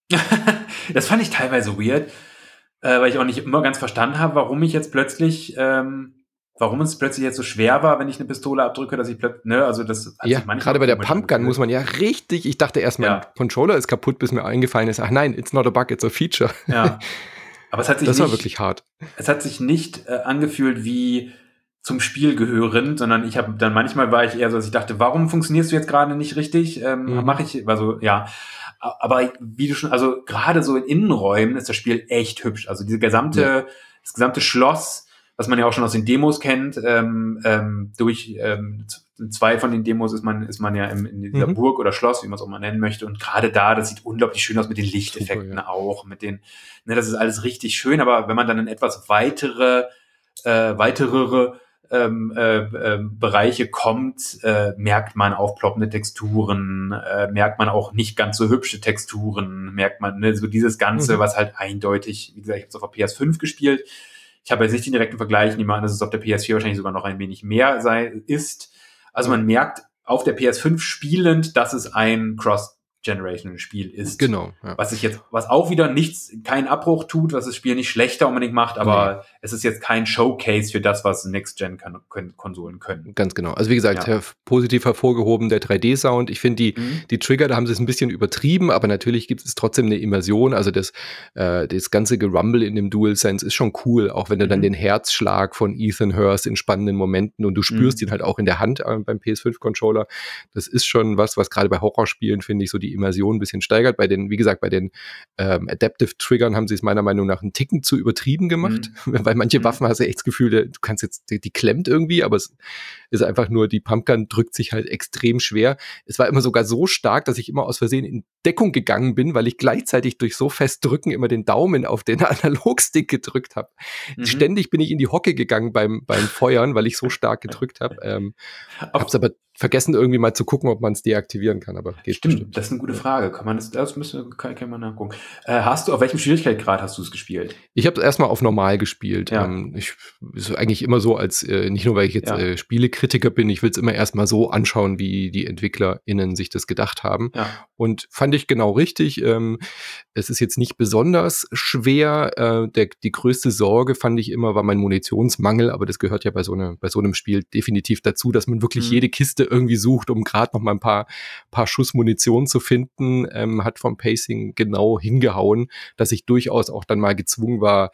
Das fand ich teilweise weird, weil ich auch nicht immer ganz verstanden habe, warum es plötzlich jetzt so schwer war, wenn ich eine Pistole abdrücke, dass ich plötzlich, ne, also das hat sich Ja, manchmal gerade bei der komisch Pumpgun muss angefühlt. man ja richtig, ich dachte erst, mein Ja, Controller ist kaputt, bis mir eingefallen ist, ach nein, it's not a bug, it's a feature. ja. Aber Das war wirklich hart. es hat sich nicht angefühlt wie zum Spiel gehörend, sondern manchmal war ich eher so, dass ich dachte, warum funktionierst du jetzt gerade nicht richtig? Mhm. Ja. Aber wie du schon, also gerade so in Innenräumen ist das Spiel echt hübsch. Also Ja. das gesamte Schloss, was man ja auch schon aus den Demos kennt, zwei von den Demos ist man ja in dieser Mhm. Burg oder Schloss, wie man es auch mal nennen möchte. Und gerade da, das sieht unglaublich schön aus mit den Super, Lichteffekten ja. auch, ne, das ist alles richtig schön, aber wenn man dann in etwas weitere Bereiche kommt, merkt man aufploppende Texturen, merkt man auch nicht ganz so hübsche Texturen, merkt man, ne, so dieses Ganze, Mhm. was halt eindeutig, wie gesagt, ich habe es auf der PS5 gespielt. Ich habe jetzt nicht den direkten Vergleich, nehme an, dass es auf der PS4 wahrscheinlich sogar noch ein wenig mehr ist. Also Ja. man merkt auf der PS5 spielend, dass es ein Cross-Generational-Spiel ist. Genau, ja. Was auch wieder keinen Abbruch tut, was das Spiel nicht schlechter unbedingt macht, Nee. aber es ist jetzt kein Showcase für das, was Next-Gen-Konsolen können. Ganz genau. Also wie gesagt, Ja. positiv hervorgehoben der 3D-Sound. Ich finde Mhm. die Trigger, da haben sie es ein bisschen übertrieben, aber natürlich gibt es trotzdem eine Immersion. Also das ganze Gerumble in dem DualSense ist schon cool, auch wenn du dann den Mhm. Herzschlag von Ethan hörst in spannenden Momenten und du spürst ihn Mhm. halt auch in der Hand beim PS5-Controller. Das ist schon was gerade bei Horrorspielen, finde ich, so die Immersion ein bisschen steigert. Wie gesagt, bei den Adaptive Triggern haben sie es meiner Meinung nach einen Ticken zu übertrieben gemacht, Mhm. weil manche Mhm. Waffen hast du echt das Gefühl, du kannst jetzt, die klemmt irgendwie, aber es ist einfach nur, die Pumpgun drückt sich halt extrem schwer. Es war immer sogar so stark, dass ich immer aus Versehen in Deckung gegangen bin, weil ich gleichzeitig durch so fest drücken immer den Daumen auf den Analogstick gedrückt habe. Mhm. Ständig bin ich in die Hocke gegangen beim Feuern, weil ich so stark gedrückt habe. Hab's Auf, aber vergessen, irgendwie mal zu gucken, ob man es deaktivieren kann, aber geht Stimmt, bestimmt. das ist eine gute Ja. Frage. Kann man nachgucken. Auf welchem Schwierigkeitsgrad hast du es gespielt? Ich habe es erstmal auf normal gespielt. Ja, Ist eigentlich immer so, als nicht nur, weil ich jetzt ja, Spielekritiker bin, ich will es immer erstmal so anschauen, wie die EntwicklerInnen sich das gedacht haben. ja. Und fand ich genau richtig. Es ist jetzt nicht besonders schwer. Die größte Sorge fand ich immer, war mein Munitionsmangel, aber das gehört ja bei so einem Spiel definitiv dazu, dass man wirklich jede Mhm. Kiste irgendwie sucht, um gerade noch mal ein paar Schuss Munition zu finden. Hat vom Pacing genau hingehauen, dass ich durchaus auch dann mal gezwungen war,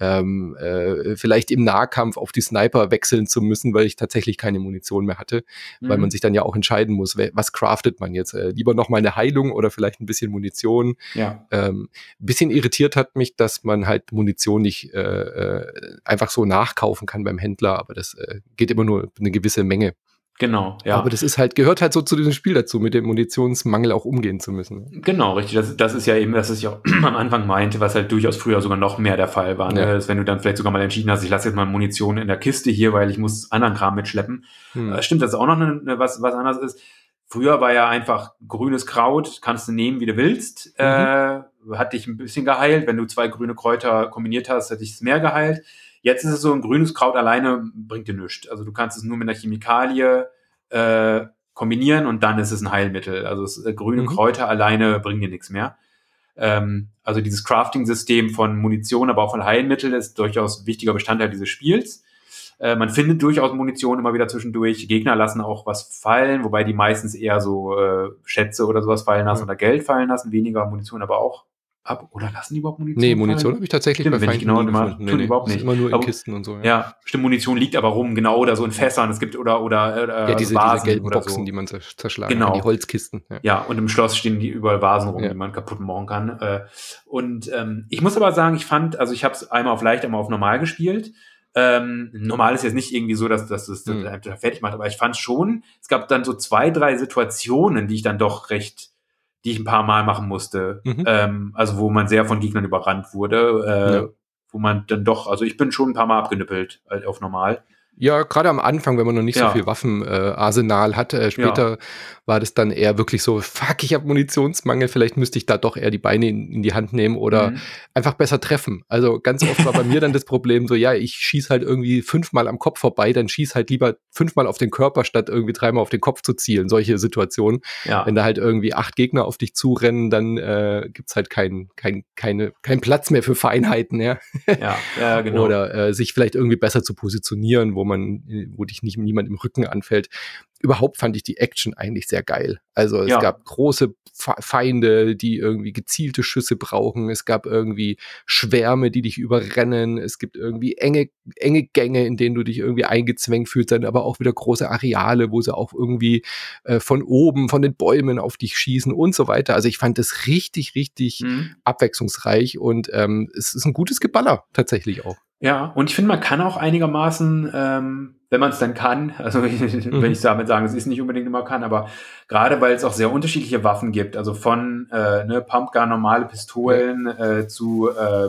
vielleicht im Nahkampf auf die Sniper wechseln zu müssen, weil ich tatsächlich keine Munition mehr hatte, weil man Mhm. sich dann ja auch entscheiden muss, was craftet man jetzt? Lieber noch mal eine Heilung oder vielleicht ein bisschen Munition? Ja. Bisschen irritiert hat mich, dass man halt Munition nicht einfach so nachkaufen kann beim Händler, aber das geht immer nur eine gewisse Menge. Genau, Aber ja. das gehört halt so zu diesem Spiel dazu, mit dem Munitionsmangel auch umgehen zu müssen. Genau, richtig. Das ist ja eben, das ist ja auch am Anfang meinte, was halt durchaus früher sogar noch mehr der Fall war. Ne? Ja. Dass wenn du dann vielleicht sogar mal entschieden hast, ich lasse jetzt mal Munition in der Kiste hier, weil ich muss anderen Kram mitschleppen. Hm. Stimmt, das ist auch noch was anderes ist. Früher war ja einfach grünes Kraut, kannst du nehmen, wie du willst. Mhm. Hat dich ein bisschen geheilt. Wenn du zwei grüne Kräuter kombiniert hast, hat dich es mehr geheilt. Jetzt ist es so, ein grünes Kraut alleine bringt dir nichts. Also du kannst es nur mit einer Chemikalie kombinieren und dann ist es ein Heilmittel. Also grüne Mhm. Kräuter alleine bringen dir nichts mehr. Also dieses Crafting-System von Munition, aber auch von Heilmitteln ist durchaus ein wichtiger Bestandteil dieses Spiels. Man findet durchaus Munition immer wieder zwischendurch. Gegner lassen auch was fallen, wobei die meistens eher so Schätze oder sowas fallen lassen Ja. oder Geld fallen lassen. Weniger Munition aber auch ab. Oder lassen die überhaupt Nee, Munition Munition fallen? habe ich tatsächlich bei Stimmt, wenn ich Feinden genau nie mal, gefunden. Nee, tun die nee. überhaupt Das ist nicht. immer nur in Aber Kisten und so, ja. ja, stimmt, Munition liegt aber rum, genau, oder so in Fässern. Es gibt Ja, also diese Vasen gelben oder Boxen, so. die man zerschlagen kann, die Genau. Holzkisten. Ja. Ja, und im Schloss stehen die überall Vasen rum, Ja. die man kaputt machen kann. Ich muss aber sagen, also ich habe es einmal auf leicht, einmal auf normal gespielt. Normal ist jetzt nicht irgendwie so, dass das fertig macht, aber ich fand schon, es gab dann so 2, 3 Situationen, die ich ein paar Mal machen musste. Mhm. Also wo man sehr von Gegnern überrannt wurde, Ja. wo man dann doch, also ich bin schon ein paar Mal abgenüppelt auf normal. Ja, gerade am Anfang, wenn man noch nicht so viel Waffenarsenal hatte. Später war das dann eher wirklich so, fuck, ich habe Munitionsmangel, vielleicht müsste ich da doch eher die Beine in die Hand nehmen oder einfach besser treffen. Also ganz oft war bei mir dann das Problem so, ja, ich schieß halt irgendwie 5-mal am Kopf vorbei, dann schieß halt lieber 5-mal auf den Körper, statt irgendwie 3-mal auf den Kopf zu zielen. Solche Situationen. Ja. Wenn da halt irgendwie 8 Gegner auf dich zurennen, dann gibt's halt keinen Platz mehr für Feinheiten, ja. Ja, genau. Oder sich vielleicht irgendwie besser zu positionieren, wo dich niemand im Rücken anfällt. Überhaupt fand ich die Action eigentlich sehr geil. Also es gab große Feinde, die irgendwie gezielte Schüsse brauchen. Es gab irgendwie Schwärme, die dich überrennen. Es gibt irgendwie enge Gänge, in denen du dich irgendwie eingezwängt fühlst, dann aber auch wieder große Areale, wo sie auch irgendwie von oben, von den Bäumen auf dich schießen und so weiter. Also ich fand das richtig, richtig abwechslungsreich und es ist ein gutes Geballer tatsächlich auch. Ja, und ich finde, man kann auch einigermaßen, wenn man es dann kann, also wenn ich damit sage, es ist nicht unbedingt immer kann, aber gerade weil es auch sehr unterschiedliche Waffen gibt, also von Pumpgun, normale Pistolen zu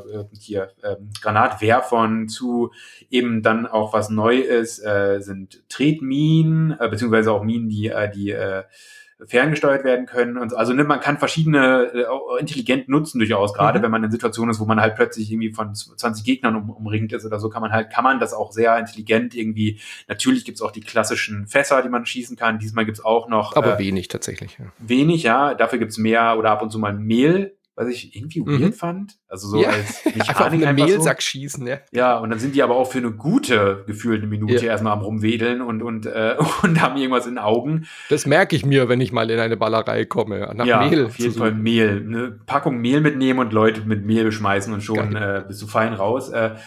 Granatwerfern zu eben dann auch was neu ist, sind Tretminen, beziehungsweise auch Minen, die ferngesteuert werden können. Und also man kann verschiedene intelligent nutzen durchaus, gerade wenn man in Situationen ist, wo man halt plötzlich irgendwie von 20 Gegnern umringt ist oder so, kann man das auch sehr intelligent irgendwie. Natürlich gibt's auch die klassischen Fässer, die man schießen kann. Diesmal gibt's auch noch aber wenig tatsächlich. Ja. Wenig, ja. Dafür gibt's mehr oder ab und zu mal Mehl, was ich irgendwie weird fand. Also so als Mechanik einfach Mehlsack schießen, ja. Ja, und dann sind die aber auch für eine gute, gefühlte Minute erstmal am Rumwedeln und haben irgendwas in den Augen. Das merke ich mir, wenn ich mal in eine Ballerei komme. Nach Mehl. Auf jeden Fall Mehl. Eine Packung Mehl mitnehmen und Leute mit Mehl beschmeißen und schon bist du fein raus.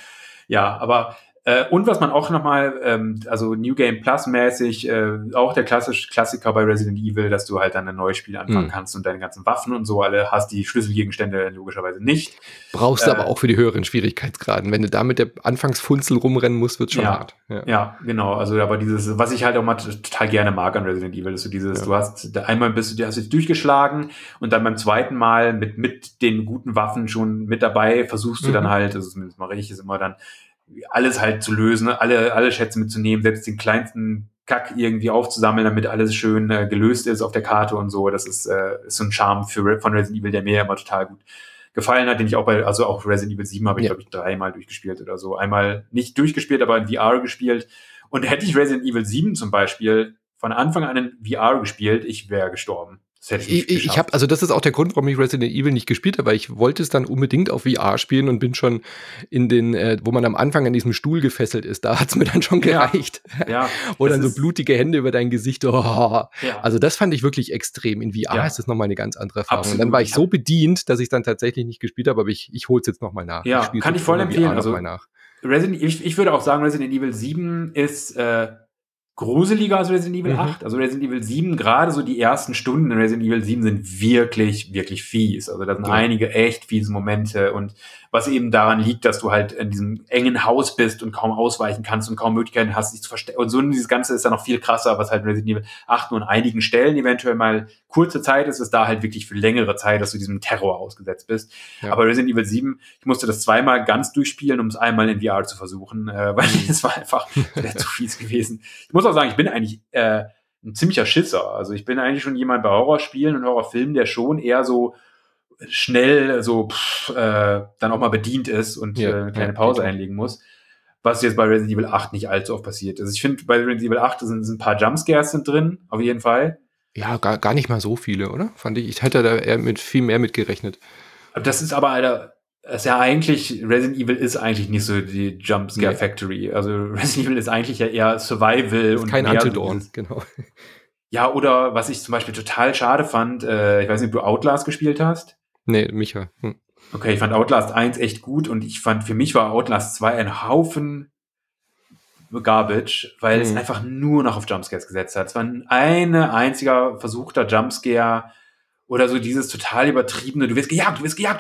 Aber und was man auch nochmal, also New Game Plus mäßig, auch der Klassiker bei Resident Evil, dass du halt dann ein neues Spiel anfangen kannst und deine ganzen Waffen und so alle hast, die Schlüsselgegenstände logischerweise nicht. Brauchst du aber auch für die höheren Schwierigkeitsgraden. Wenn du da mit der Anfangsfunzel rumrennen musst, wird's schon hart. Ja, genau. Also aber dieses, was ich halt auch mal total gerne mag an Resident Evil, ist so dieses, du hast einmal hast du dich durchgeschlagen und dann beim zweiten Mal mit den guten Waffen schon mit dabei versuchst du dann halt, also zumindest mache ich es immer dann, alles halt zu lösen, alle Schätze mitzunehmen, selbst den kleinsten Kack irgendwie aufzusammeln, damit alles schön gelöst ist auf der Karte und so. Das ist so ein Charme von Resident Evil, der mir immer total gut gefallen hat, den ich auch auch Resident Evil 7 habe ich, glaube ich, 3-mal durchgespielt oder so. Einmal nicht durchgespielt, aber in VR gespielt. Und hätte ich Resident Evil 7 zum Beispiel von Anfang an in VR gespielt, ich wäre gestorben. Also das ist auch der Grund, warum ich Resident Evil nicht gespielt habe, weil ich wollte es dann unbedingt auf VR spielen und bin schon in den, wo man am Anfang an diesem Stuhl gefesselt ist, da hat's mir dann schon gereicht. Ja. Wo dann so blutige Hände über dein Gesicht, Also das fand ich wirklich extrem. In VR ist das nochmal eine ganz andere Erfahrung. Absolut. Und dann war ich so bedient, dass ich dann tatsächlich nicht gespielt habe, aber ich hol's jetzt nochmal nach. Ja, kann ich voll empfehlen. Also ich würde auch sagen, Resident Evil 7 ist gruseliger als Resident Evil 8. Also Resident Evil 7, gerade so die ersten Stunden in Resident Evil 7 sind wirklich, wirklich fies. Also da sind einige echt fiese Momente und was eben daran liegt, dass du halt in diesem engen Haus bist und kaum ausweichen kannst und kaum Möglichkeiten hast, dich zu verstecken. Und so dieses Ganze ist dann noch viel krasser, was halt Resident Evil 8 nur an einigen Stellen eventuell mal kurze Zeit ist, da halt wirklich für längere Zeit, dass du diesem Terror ausgesetzt bist. Ja. Aber Resident Evil 7, ich musste das 2-mal ganz durchspielen, um es einmal in VR zu versuchen, weil es war einfach zu fies gewesen. Ich muss auch sagen, ich bin eigentlich ein ziemlicher Schisser. Also ich bin eigentlich schon jemand bei Horrorspielen und Horrorfilmen, der schon eher so schnell dann auch mal bedient ist und eine kleine Pause einlegen muss. Was jetzt bei Resident Evil 8 nicht allzu oft passiert. Also ich finde, bei Resident Evil 8 sind ein paar Jumpscares drin, auf jeden Fall. Ja, gar nicht mal so viele, oder? Fand ich hätte da eher mit viel mehr mitgerechnet. Das ist aber, Alter, Resident Evil ist eigentlich nicht so die Jumpscare Factory. Also Resident Evil ist eigentlich ja eher Survival und kein Until Dawn, genau. Ja, oder was ich zum Beispiel total schade fand, ich weiß nicht, ob du Outlast gespielt hast? Nee, Micha. Okay, ich fand Outlast 1 echt gut und für mich war Outlast 2 ein Haufen Garbage, weil es einfach nur noch auf Jumpscares gesetzt hat. Es war ein einziger versuchter Jumpscare oder so dieses total übertriebene, du wirst gejagt,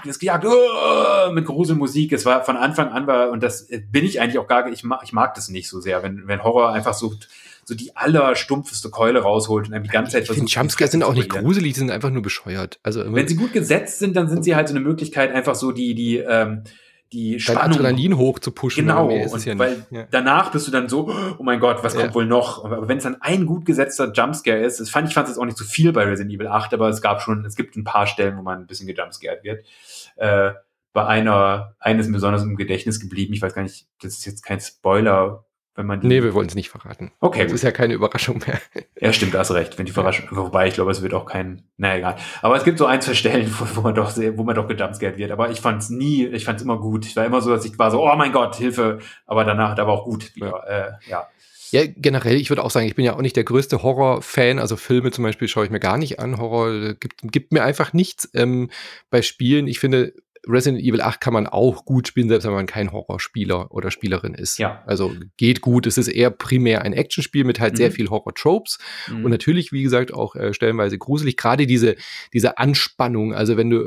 mit Gruselmusik. Es war von Anfang an und das bin ich eigentlich auch ich mag das nicht so sehr, wenn Horror einfach so die allerstumpfeste Keule rausholt und dann die ganze Zeit versucht. Ich finde, Jumpscares sind auch nicht gruselig, die sind einfach nur bescheuert. Also wenn sie gut gesetzt sind, dann sind sie halt so eine Möglichkeit, einfach so die die Dein Spannung. Adrenalin hoch zu pushen. Genau, Mehr ist es und ja weil nicht. danach bist du dann so, oh mein Gott, was kommt wohl noch? Aber wenn es dann ein gut gesetzter Jumpscare ist, ich fand es jetzt auch nicht so viel bei Resident Evil 8, aber es gibt ein paar Stellen, wo man ein bisschen gejumpscared wird. Bei eines besonders im Gedächtnis geblieben, ich weiß gar nicht, das ist jetzt kein Spoiler, wenn man die... Nee, wir wollen es nicht verraten. Okay, das ist ja keine Überraschung mehr. Ja, stimmt, da hast recht. Wenn die Überraschung, wobei ich glaube, es wird auch naja, egal. Aber es gibt so ein, zwei Stellen, wo man doch gejumpscared wird. Aber ich fand's immer gut. Ich war immer so, dass ich war so, oh mein Gott, Hilfe. Aber danach, da war auch gut wieder, ja. Ja, generell, ich würde auch sagen, ich bin ja auch nicht der größte Horror-Fan. Also Filme zum Beispiel schaue ich mir gar nicht an. Horror gibt mir einfach nichts. Bei Spielen, ich finde, Resident Evil 8 kann man auch gut spielen, selbst wenn man kein Horrorspieler oder Spielerin ist. Ja. Also geht gut. Es ist eher primär ein Actionspiel mit halt sehr viel Horror-Tropes. Und natürlich, wie gesagt, auch stellenweise gruselig. Gerade diese Anspannung, also wenn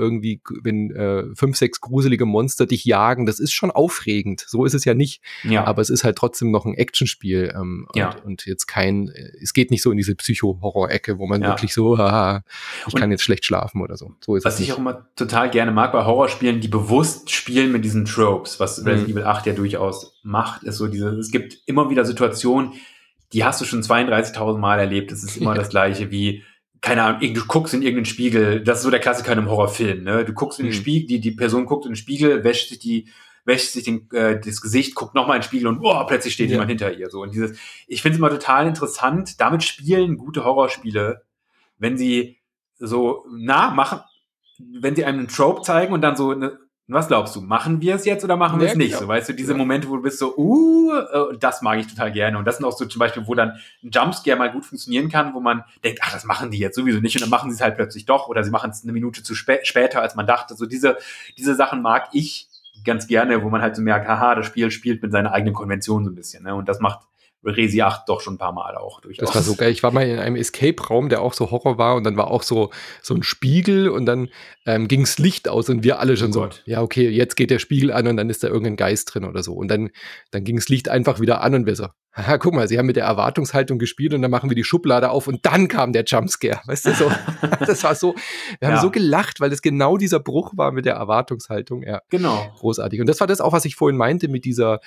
5, 6 gruselige Monster dich jagen, das ist schon aufregend. So ist es ja nicht. Ja. Aber es ist halt trotzdem noch ein Actionspiel. Und jetzt es geht nicht so in diese Psycho-Horror-Ecke, wo man wirklich so, ich kann jetzt schlecht schlafen oder so. So ist was es nicht. ich auch immer total gerne mag bei Horrorspielen, die bewusst spielen mit diesen Tropes, was Resident Evil 8 ja durchaus macht, ist so es gibt immer wieder Situationen, die hast du schon 32.000 Mal erlebt. Es ist immer das Gleiche wie, keine Ahnung, du guckst in irgendeinen Spiegel, das ist so der Klassiker in einem Horrorfilm, ne? Du guckst in den Spiegel, die Person guckt in den Spiegel, wäscht sich das Gesicht, guckt nochmal in den Spiegel und plötzlich steht jemand hinter ihr. So. Und ich finde es immer total interessant, damit spielen gute Horrorspiele, wenn sie so machen, wenn sie einem einen Trope zeigen und dann so, was glaubst du, machen wir es jetzt oder machen wir es nicht? Genau. So, weißt du, diese Momente, wo du bist so, das mag ich total gerne. Und das sind auch so zum Beispiel, wo dann ein Jumpscare mal gut funktionieren kann, wo man denkt, das machen die jetzt sowieso nicht und dann machen sie es halt plötzlich doch oder sie machen es eine Minute zu später, als man dachte. So diese Sachen mag ich ganz gerne, wo man halt so merkt, das Spiel spielt mit seiner eigenen Konvention so ein bisschen. Ne? Und das macht Resi 8 doch schon ein paar Mal auch durchaus. Das war so geil. Ich war mal in einem Escape-Raum, der auch so Horror war und dann war auch so ein Spiegel und dann ging das Licht aus und wir alle schon so, ja okay, jetzt geht der Spiegel an und dann ist da irgendein Geist drin oder so. Und dann ging das Licht einfach wieder an und wir so, haha, guck mal, sie haben mit der Erwartungshaltung gespielt und dann machen wir die Schublade auf und dann kam der Jumpscare. Weißt du, so, das war so, wir haben so gelacht, weil es genau dieser Bruch war mit der Erwartungshaltung. Ja, genau. Großartig. Und das war das auch, was ich vorhin meinte mit dieser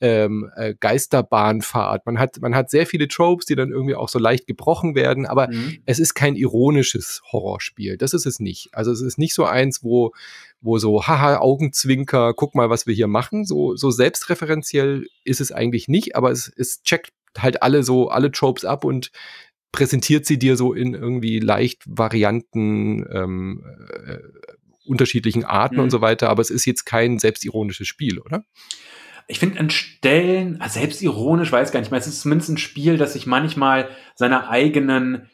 Geisterbahnfahrt. Man hat sehr viele Tropes, die dann irgendwie auch so leicht gebrochen werden, aber es ist kein ironisches Horrorspiel. Das ist es nicht. Also es ist nicht so eins, wo so, haha, Augenzwinker, guck mal, was wir hier machen. So selbstreferenziell ist es eigentlich nicht, aber es checkt halt alle Tropes ab und präsentiert sie dir so in irgendwie leicht Varianten, unterschiedlichen Arten und so weiter, aber es ist jetzt kein selbstironisches Spiel, oder? Ich finde an Stellen, selbstironisch, weiß gar nicht mehr, es ist zumindest ein Spiel, das sich manchmal seinem eigenen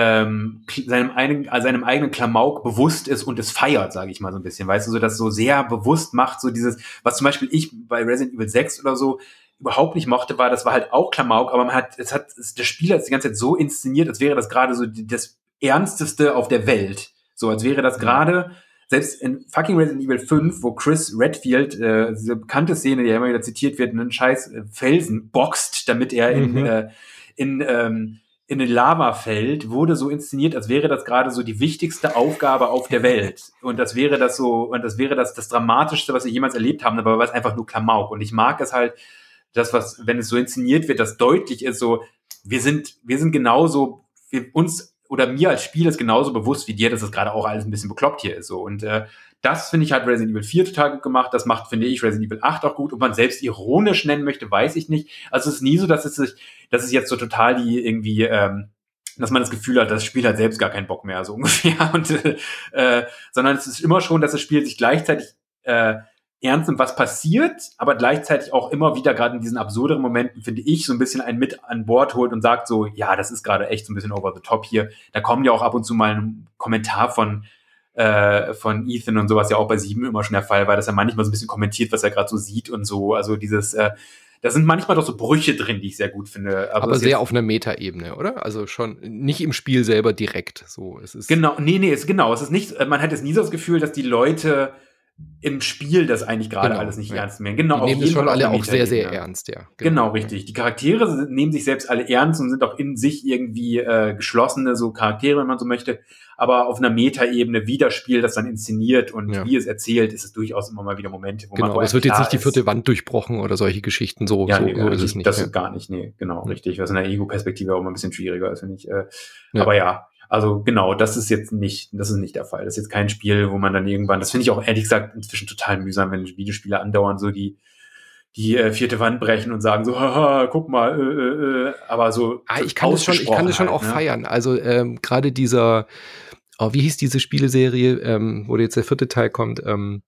Klamauk bewusst ist und es feiert, sage ich mal so ein bisschen, weißt du, so das so sehr bewusst macht, so dieses, was zum Beispiel ich bei Resident Evil 6 oder so überhaupt nicht mochte, das war halt auch Klamauk, aber der Spieler ist die ganze Zeit so inszeniert, als wäre das gerade so das Ernsteste auf der Welt, so als wäre das gerade selbst in fucking Resident Evil 5, wo Chris Redfield, diese bekannte Szene, die ja immer wieder zitiert wird, einen scheiß Felsen boxt, damit er in eine Lava fällt, wurde so inszeniert, als wäre das gerade so die wichtigste Aufgabe auf der Welt. Und das wäre das Dramatischste, was wir jemals erlebt haben, aber was einfach nur Klamauk. Und ich mag es halt, wenn es so inszeniert wird, das deutlich ist, so, wir sind genauso, mir als Spiel ist genauso bewusst wie dir, dass das gerade auch alles ein bisschen bekloppt hier ist. So. Und das finde ich halt Resident Evil 4 total gut gemacht. Das macht, finde ich, Resident Evil 8 auch gut. Ob man selbst ironisch nennen möchte, weiß ich nicht. Also es ist nie so, dass es jetzt so total die irgendwie, dass man das Gefühl hat, das Spiel hat selbst gar keinen Bock mehr, so ungefähr. Und sondern es ist immer schon, dass das Spiel sich gleichzeitig ernst nimmt, was passiert, aber gleichzeitig auch immer wieder, gerade in diesen absurderen Momenten, finde ich, so ein bisschen einen mit an Bord holt und sagt so, ja, das ist gerade echt so ein bisschen over the top hier. Da kommen ja auch ab und zu mal ein Kommentar von Ethan und sowas ja auch bei 7 immer schon der Fall war, dass er manchmal so ein bisschen kommentiert, was er gerade so sieht und so. Also da sind manchmal doch so Brüche drin, die ich sehr gut finde. Aber sehr auf einer Metaebene, oder? Also schon nicht im Spiel selber direkt. So, es ist genau, nee, es ist nicht, man hat jetzt nie so das Gefühl, dass die Leute im Spiel das eigentlich gerade alles nicht ernst nehmen. Genau, die nehmen das schon alle auch sehr, sehr ernst, ja. Genau, richtig. Die Charaktere nehmen sich selbst alle ernst und sind auch in sich irgendwie geschlossene so Charaktere, wenn man so möchte. Aber auf einer Metaebene, wie das Spiel das dann inszeniert und wie es erzählt, ist es durchaus immer mal wieder Momente, wo man es wird jetzt nicht die vierte Wand durchbrochen oder solche Geschichten, so ist es nicht. Das gar nicht, nee, genau, richtig. Was in der Ego-Perspektive auch immer ein bisschen schwieriger ist, finde ich. Aber ja, also genau, das ist nicht der Fall. Das ist jetzt kein Spiel, wo man dann irgendwann, das finde ich auch ehrlich gesagt inzwischen total mühsam, wenn Videospiele andauernd so die vierte Wand brechen und sagen so, haha, guck mal, aber so. Ich kann das schon auch feiern. Also gerade dieser, wie hieß diese Spieleserie, wo jetzt der 4. Teil kommt?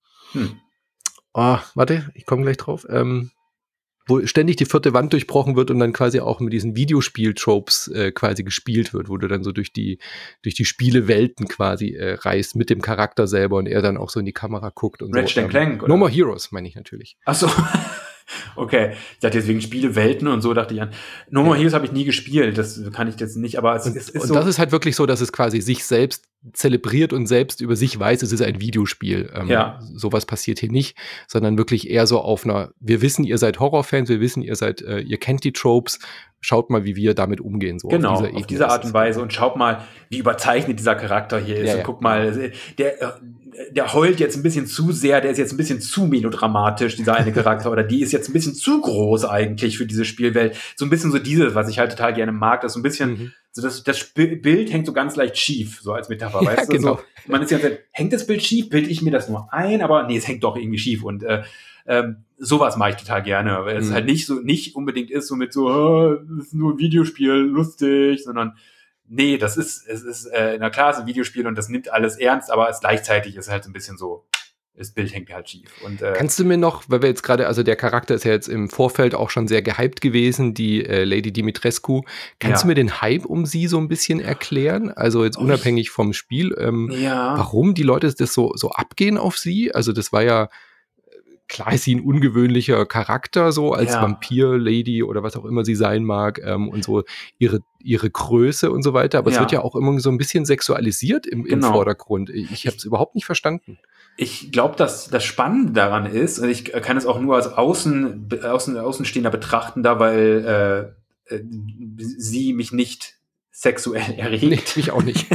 Warte, ich komme gleich drauf. Wo ständig die 4. Wand durchbrochen wird und dann quasi auch mit diesen Videospiel-Tropes quasi gespielt wird, wo du dann so durch die Spielewelten quasi reist mit dem Charakter selber und er dann auch so in die Kamera guckt und Ratchet & Clank, oder? No More Heroes, meine ich natürlich. Ach so. Okay, ich dachte jetzt wegen Spielewelten und so, dachte ich an. No More Heroes habe ich nie gespielt, das kann ich jetzt nicht, aber es ist so. Und das ist halt wirklich so, dass es quasi sich selbst zelebriert und selbst über sich weiß, es ist ein Videospiel. Sowas passiert hier nicht, sondern wirklich eher so auf einer, wir wissen, ihr seid Horrorfans, wir wissen, ihr kennt die Tropes, schaut mal, wie wir damit umgehen. So genau, auf diese Art und Weise und schaut mal, wie überzeichnet dieser Charakter hier ist. Und guck mal, der heult jetzt ein bisschen zu sehr, der ist jetzt ein bisschen zu melodramatisch, dieser eine Charakter, oder die ist jetzt ein bisschen zu groß eigentlich für diese Spielwelt. So ein bisschen so dieses, was ich halt total gerne mag, das so ein bisschen, so das Bild hängt so ganz leicht schief, so als Metapher, weißt du? Genau. So, man ist ja, hängt das Bild schief, bilde ich mir das nur ein, aber nee, es hängt doch irgendwie schief und sowas mache ich total gerne, weil es halt nicht unbedingt ist so mit so, das ist nur ein Videospiel, lustig, sondern nee, es ist na klar, es ist ein Videospiel und das nimmt alles ernst, aber gleichzeitig ist halt so ein bisschen so, das Bild hängt halt schief. Und, kannst du mir noch, weil wir jetzt gerade, also der Charakter ist ja jetzt im Vorfeld auch schon sehr gehypt gewesen, die Lady Dimitrescu. Kannst du mir den Hype um sie so ein bisschen erklären? Also jetzt unabhängig vom Spiel, warum die Leute das so abgehen auf sie? Also das war ja, klar ist sie ein ungewöhnlicher Charakter, so als Vampir-Lady oder was auch immer sie sein mag, und so ihre Größe und so weiter, aber es wird ja auch immer so ein bisschen sexualisiert im Vordergrund. Ich habe es überhaupt nicht verstanden. Ich glaube, dass das Spannende daran ist, und ich kann es auch nur als Außenstehender betrachtender, weil sie mich nicht sexuell erregt. Nee, mich auch nicht.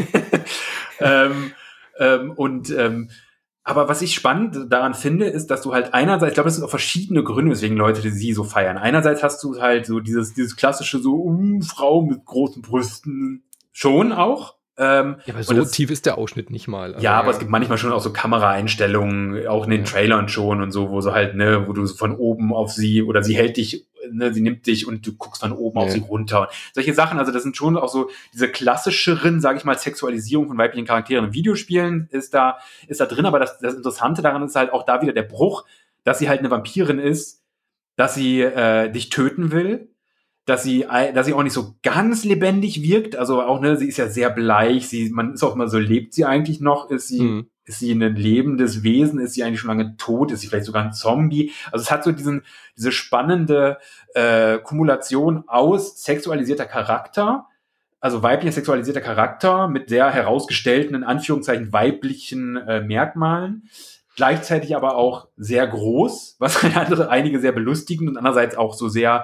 Aber was ich spannend daran finde, ist, dass du halt einerseits, ich glaube, das sind auch verschiedene Gründe, weswegen Leute die sie so feiern. Einerseits hast du halt so dieses klassische so, Frau mit großen Brüsten schon auch. Aber so tief ist der Ausschnitt nicht mal. Also, aber es gibt manchmal schon auch so Kameraeinstellungen, auch in den Trailern schon und so, wo so halt, wo du so von oben auf sie, oder sie hält dich, sie nimmt dich und du guckst von oben auf sie runter. Und solche Sachen, also das sind schon auch so diese klassischeren, sage ich mal, Sexualisierung von weiblichen Charakteren in Videospielen ist da drin, aber das Interessante daran ist halt auch da wieder der Bruch, dass sie halt eine Vampirin ist, dass sie dich töten will, dass sie auch nicht so ganz lebendig wirkt, also auch, sie ist ja sehr bleich, man ist auch immer so, lebt sie eigentlich noch, ist sie ein lebendes Wesen, ist sie eigentlich schon lange tot, ist sie vielleicht sogar ein Zombie, also es hat so diese spannende Kumulation aus sexualisierter Charakter, also weiblicher sexualisierter Charakter mit sehr herausgestellten, in Anführungszeichen weiblichen Merkmalen, gleichzeitig aber auch sehr groß, was einige sehr belustigend und andererseits auch so sehr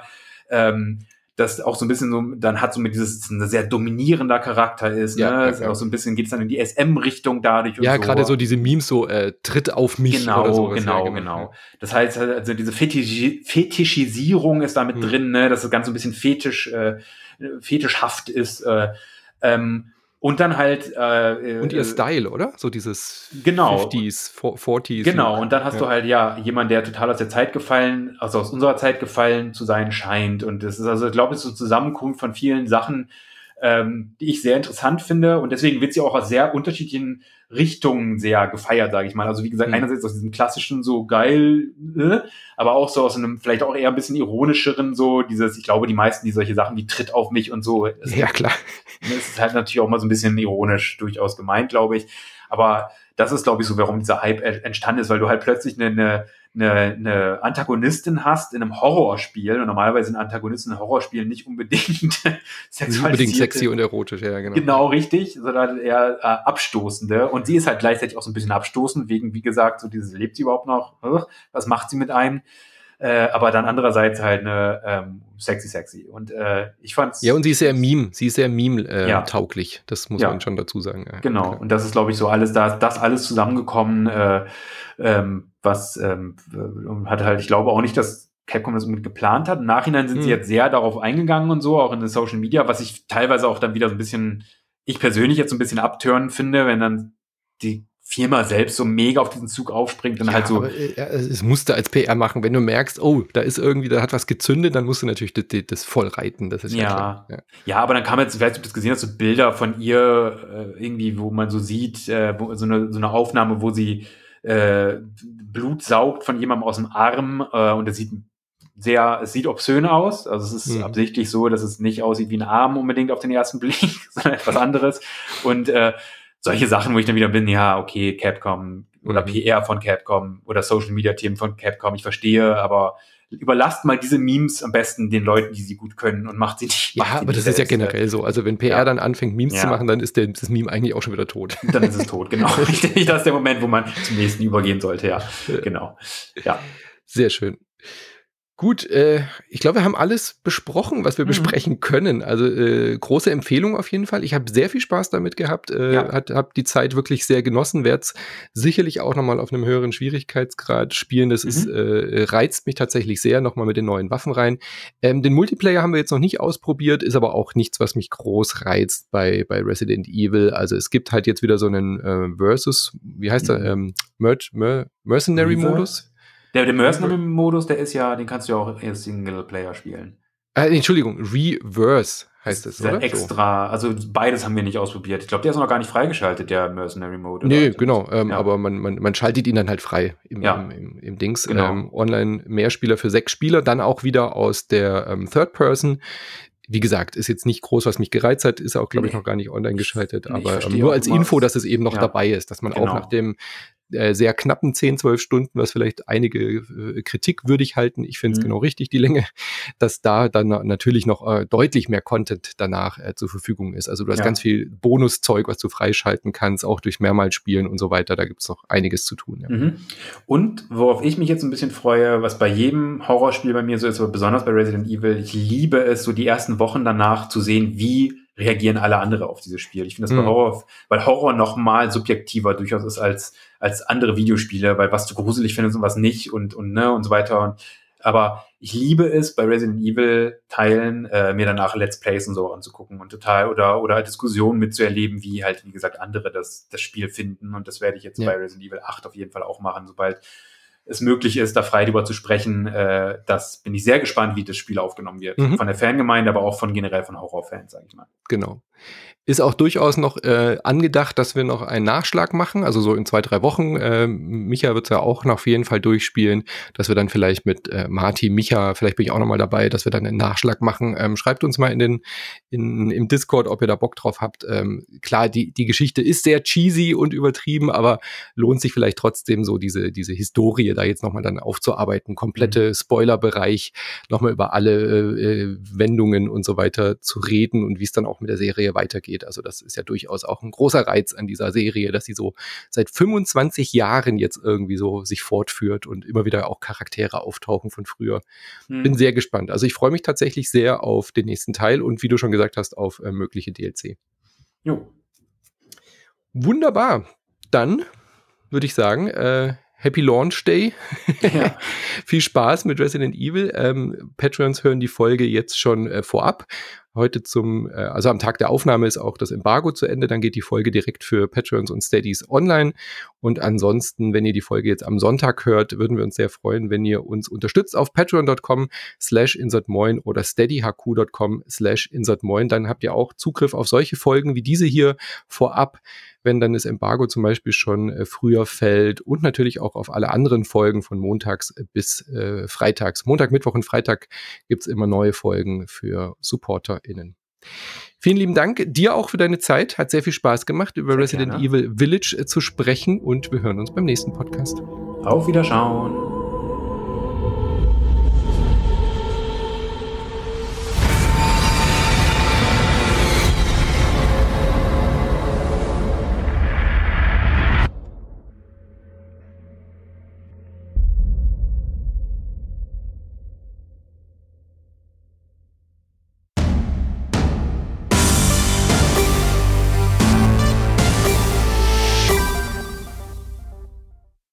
das auch so ein bisschen so, dann hat so mit dieses ein sehr dominierender Charakter ist, auch so ein bisschen geht es dann in die SM-Richtung dadurch. Ja, gerade so diese Memes so, tritt auf mich oder so. Genau. Das heißt, also diese Fetischisierung ist da mit drin, dass das Ganze so ein bisschen fetischhaft ist, und dann halt und ihr Style, oder? So dieses 50s, 40s. Genau, und dann hast du halt jemand, der total aus der Zeit gefallen, also aus unserer Zeit gefallen zu sein scheint. Und das ist also, ich glaube, es ist so eine Zusammenkunft von vielen Sachen, die ich sehr interessant finde. Und deswegen wird sie auch aus sehr unterschiedlichen Richtungen sehr gefeiert, sage ich mal. Also wie gesagt, einerseits aus diesem klassischen so geil, aber auch so aus einem vielleicht auch eher ein bisschen ironischeren, so ich glaube, die meisten, die solche Sachen wie tritt auf mich und so. Ja, klar. Das ist halt natürlich auch mal so ein bisschen ironisch durchaus gemeint, glaube ich. Aber das ist, glaube ich, so, warum dieser Hype entstanden ist, weil du halt plötzlich eine Antagonistin hast in einem Horrorspiel. Und normalerweise sind Antagonisten in Horrorspielen nicht unbedingt sexualisierte. Nicht unbedingt sexy und erotisch, ja, genau. Genau, richtig, sondern eher abstoßende. Und sie ist halt gleichzeitig auch so ein bisschen abstoßend, wegen, wie gesagt, so dieses, lebt sie überhaupt noch? Was macht sie mit einem? Aber dann andererseits halt eine sexy. Und ich fand's... Ja, und sie ist sehr Meme-tauglich. Das muss man schon dazu sagen. Ja, genau, klar. Und das ist, glaube ich, so alles, das alles zusammengekommen, was hat halt, ich glaube auch nicht, dass Capcom das unbedingt geplant hat. Im Nachhinein sind sie jetzt sehr darauf eingegangen und so, auch in den Social Media, was ich teilweise auch dann wieder so ein bisschen, ich persönlich jetzt so ein bisschen abtören finde, wenn dann die Firma selbst so mega auf diesen Zug aufspringt und halt so. Aber, es musst du als PR machen, wenn du merkst, oh, da hat was gezündet, dann musst du natürlich das voll reiten. Das ist ja klar. Ja, aber dann kam jetzt, ich weiß nicht, ob du das gesehen hast, so Bilder von ihr irgendwie, wo man so sieht, so eine Aufnahme, wo sie Blut saugt von jemandem aus dem Arm und es sieht obszön aus. Also es ist absichtlich so, dass es nicht aussieht wie ein Arm unbedingt auf den ersten Blick, sondern etwas anderes. Und solche Sachen, wo ich dann wieder bin, ja, okay, Capcom oder PR von Capcom oder Social Media Themen von Capcom, ich verstehe, aber überlasst mal diese Memes am besten den Leuten, die sie gut können und macht sie nicht. Ja, aber das ist ja generell so. Also wenn PR dann anfängt, Memes zu machen, dann ist das Meme eigentlich auch schon wieder tot. Dann ist es tot, genau. Ich denke, das ist der Moment, wo man zum nächsten übergehen sollte, ja. Genau. Ja. Sehr schön. Gut, ich glaube, wir haben alles besprochen, was wir besprechen können. Also große Empfehlung auf jeden Fall. Ich habe sehr viel Spaß damit gehabt, habe die Zeit wirklich sehr genossen, werde es sicherlich auch nochmal auf einem höheren Schwierigkeitsgrad spielen. Das reizt mich tatsächlich sehr, nochmal mit den neuen Waffen rein. Den Multiplayer haben wir jetzt noch nicht ausprobiert, ist aber auch nichts, was mich groß reizt bei Resident Evil. Also es gibt halt jetzt wieder so einen wie heißt der? Mercenary-Modus. Der Mercenary-Modus, den kannst du ja auch als Singleplayer spielen. Entschuldigung, Reverse heißt es, oder? Extra, also beides haben wir nicht ausprobiert. Ich glaube, der ist noch gar nicht freigeschaltet, der Mercenary-Mode. Nee, genau, aber man schaltet ihn dann halt frei im Dings. Genau. Online Mehrspieler für 6 Spieler, dann auch wieder aus der Third Person. Wie gesagt, ist jetzt nicht groß, was mich gereizt hat, ist auch, glaube ich, noch gar nicht online geschaltet, aber nur als Info, dass es eben noch dabei ist, dass man auch nach dem sehr knappen 10, 12 Stunden, was vielleicht einige kritikwürdig halten, ich finde es genau richtig, die Länge, dass da dann natürlich noch deutlich mehr Content danach zur Verfügung ist. Also du hast ganz viel Bonuszeug, was du freischalten kannst, auch durch mehrmals spielen und so weiter, da gibt es noch einiges zu tun. Ja. Und worauf ich mich jetzt ein bisschen freue, was bei jedem Horrorspiel bei mir so ist, aber besonders bei Resident Evil, ich liebe es, so die ersten Wochen danach zu sehen, wie reagieren alle andere auf dieses Spiel. Ich finde das bei Horror, weil Horror noch mal subjektiver durchaus ist als andere Videospiele, weil was du gruselig findest und was nicht und so weiter. Aber ich liebe es, bei Resident Evil Teilen mir danach Let's Plays und so anzugucken und total oder Diskussionen mitzuerleben, wie halt, wie gesagt, andere das Spiel finden. Und das werde ich jetzt bei Resident Evil 8 auf jeden Fall auch machen, sobald es möglich ist, da frei drüber zu sprechen. Das bin ich sehr gespannt, wie das Spiel aufgenommen wird. Von der Fangemeinde, aber auch generell von Horrorfans, sage ich mal. Genau. Ist auch durchaus noch angedacht, dass wir noch einen Nachschlag machen, also so in 2, 3 Wochen. Micha wird es ja auch noch auf jeden Fall durchspielen, dass wir dann vielleicht mit Marty, Micha, vielleicht bin ich auch noch mal dabei, dass wir dann einen Nachschlag machen. Schreibt uns mal im Discord, ob ihr da Bock drauf habt. Klar, die Geschichte ist sehr cheesy und übertrieben, aber lohnt sich vielleicht trotzdem so diese Historie da jetzt nochmal dann aufzuarbeiten. Komplette Spoilerbereich, nochmal über alle Wendungen und so weiter zu reden und wie es dann auch mit der Serie weitergeht. Also das ist ja durchaus auch ein großer Reiz an dieser Serie, dass sie so seit 25 Jahren jetzt irgendwie so sich fortführt und immer wieder auch Charaktere auftauchen von früher. Bin sehr gespannt. Also ich freue mich tatsächlich sehr auf den nächsten Teil und wie du schon gesagt hast, auf mögliche DLC. Jo. Wunderbar. Dann würde ich sagen, Happy Launch Day. Ja. Viel Spaß mit Resident Evil. Patreons hören die Folge jetzt schon vorab. Heute also am Tag der Aufnahme ist auch das Embargo zu Ende, dann geht die Folge direkt für Patreons und Steadies online und ansonsten, wenn ihr die Folge jetzt am Sonntag hört, würden wir uns sehr freuen, wenn ihr uns unterstützt auf patreon.com/insertmoin oder steadyhq.com/insertmoin, dann habt ihr auch Zugriff auf solche Folgen wie diese hier vorab, wenn dann das Embargo zum Beispiel schon früher fällt und natürlich auch auf alle anderen Folgen von montags bis freitags. Montag, Mittwoch und Freitag gibt's immer neue Folgen für SupporterInnen. Vielen lieben Dank dir auch für deine Zeit. Hat sehr viel Spaß gemacht, über Sehr Resident gerne. Evil Village zu sprechen und wir hören uns beim nächsten Podcast. Auf Wiederschauen.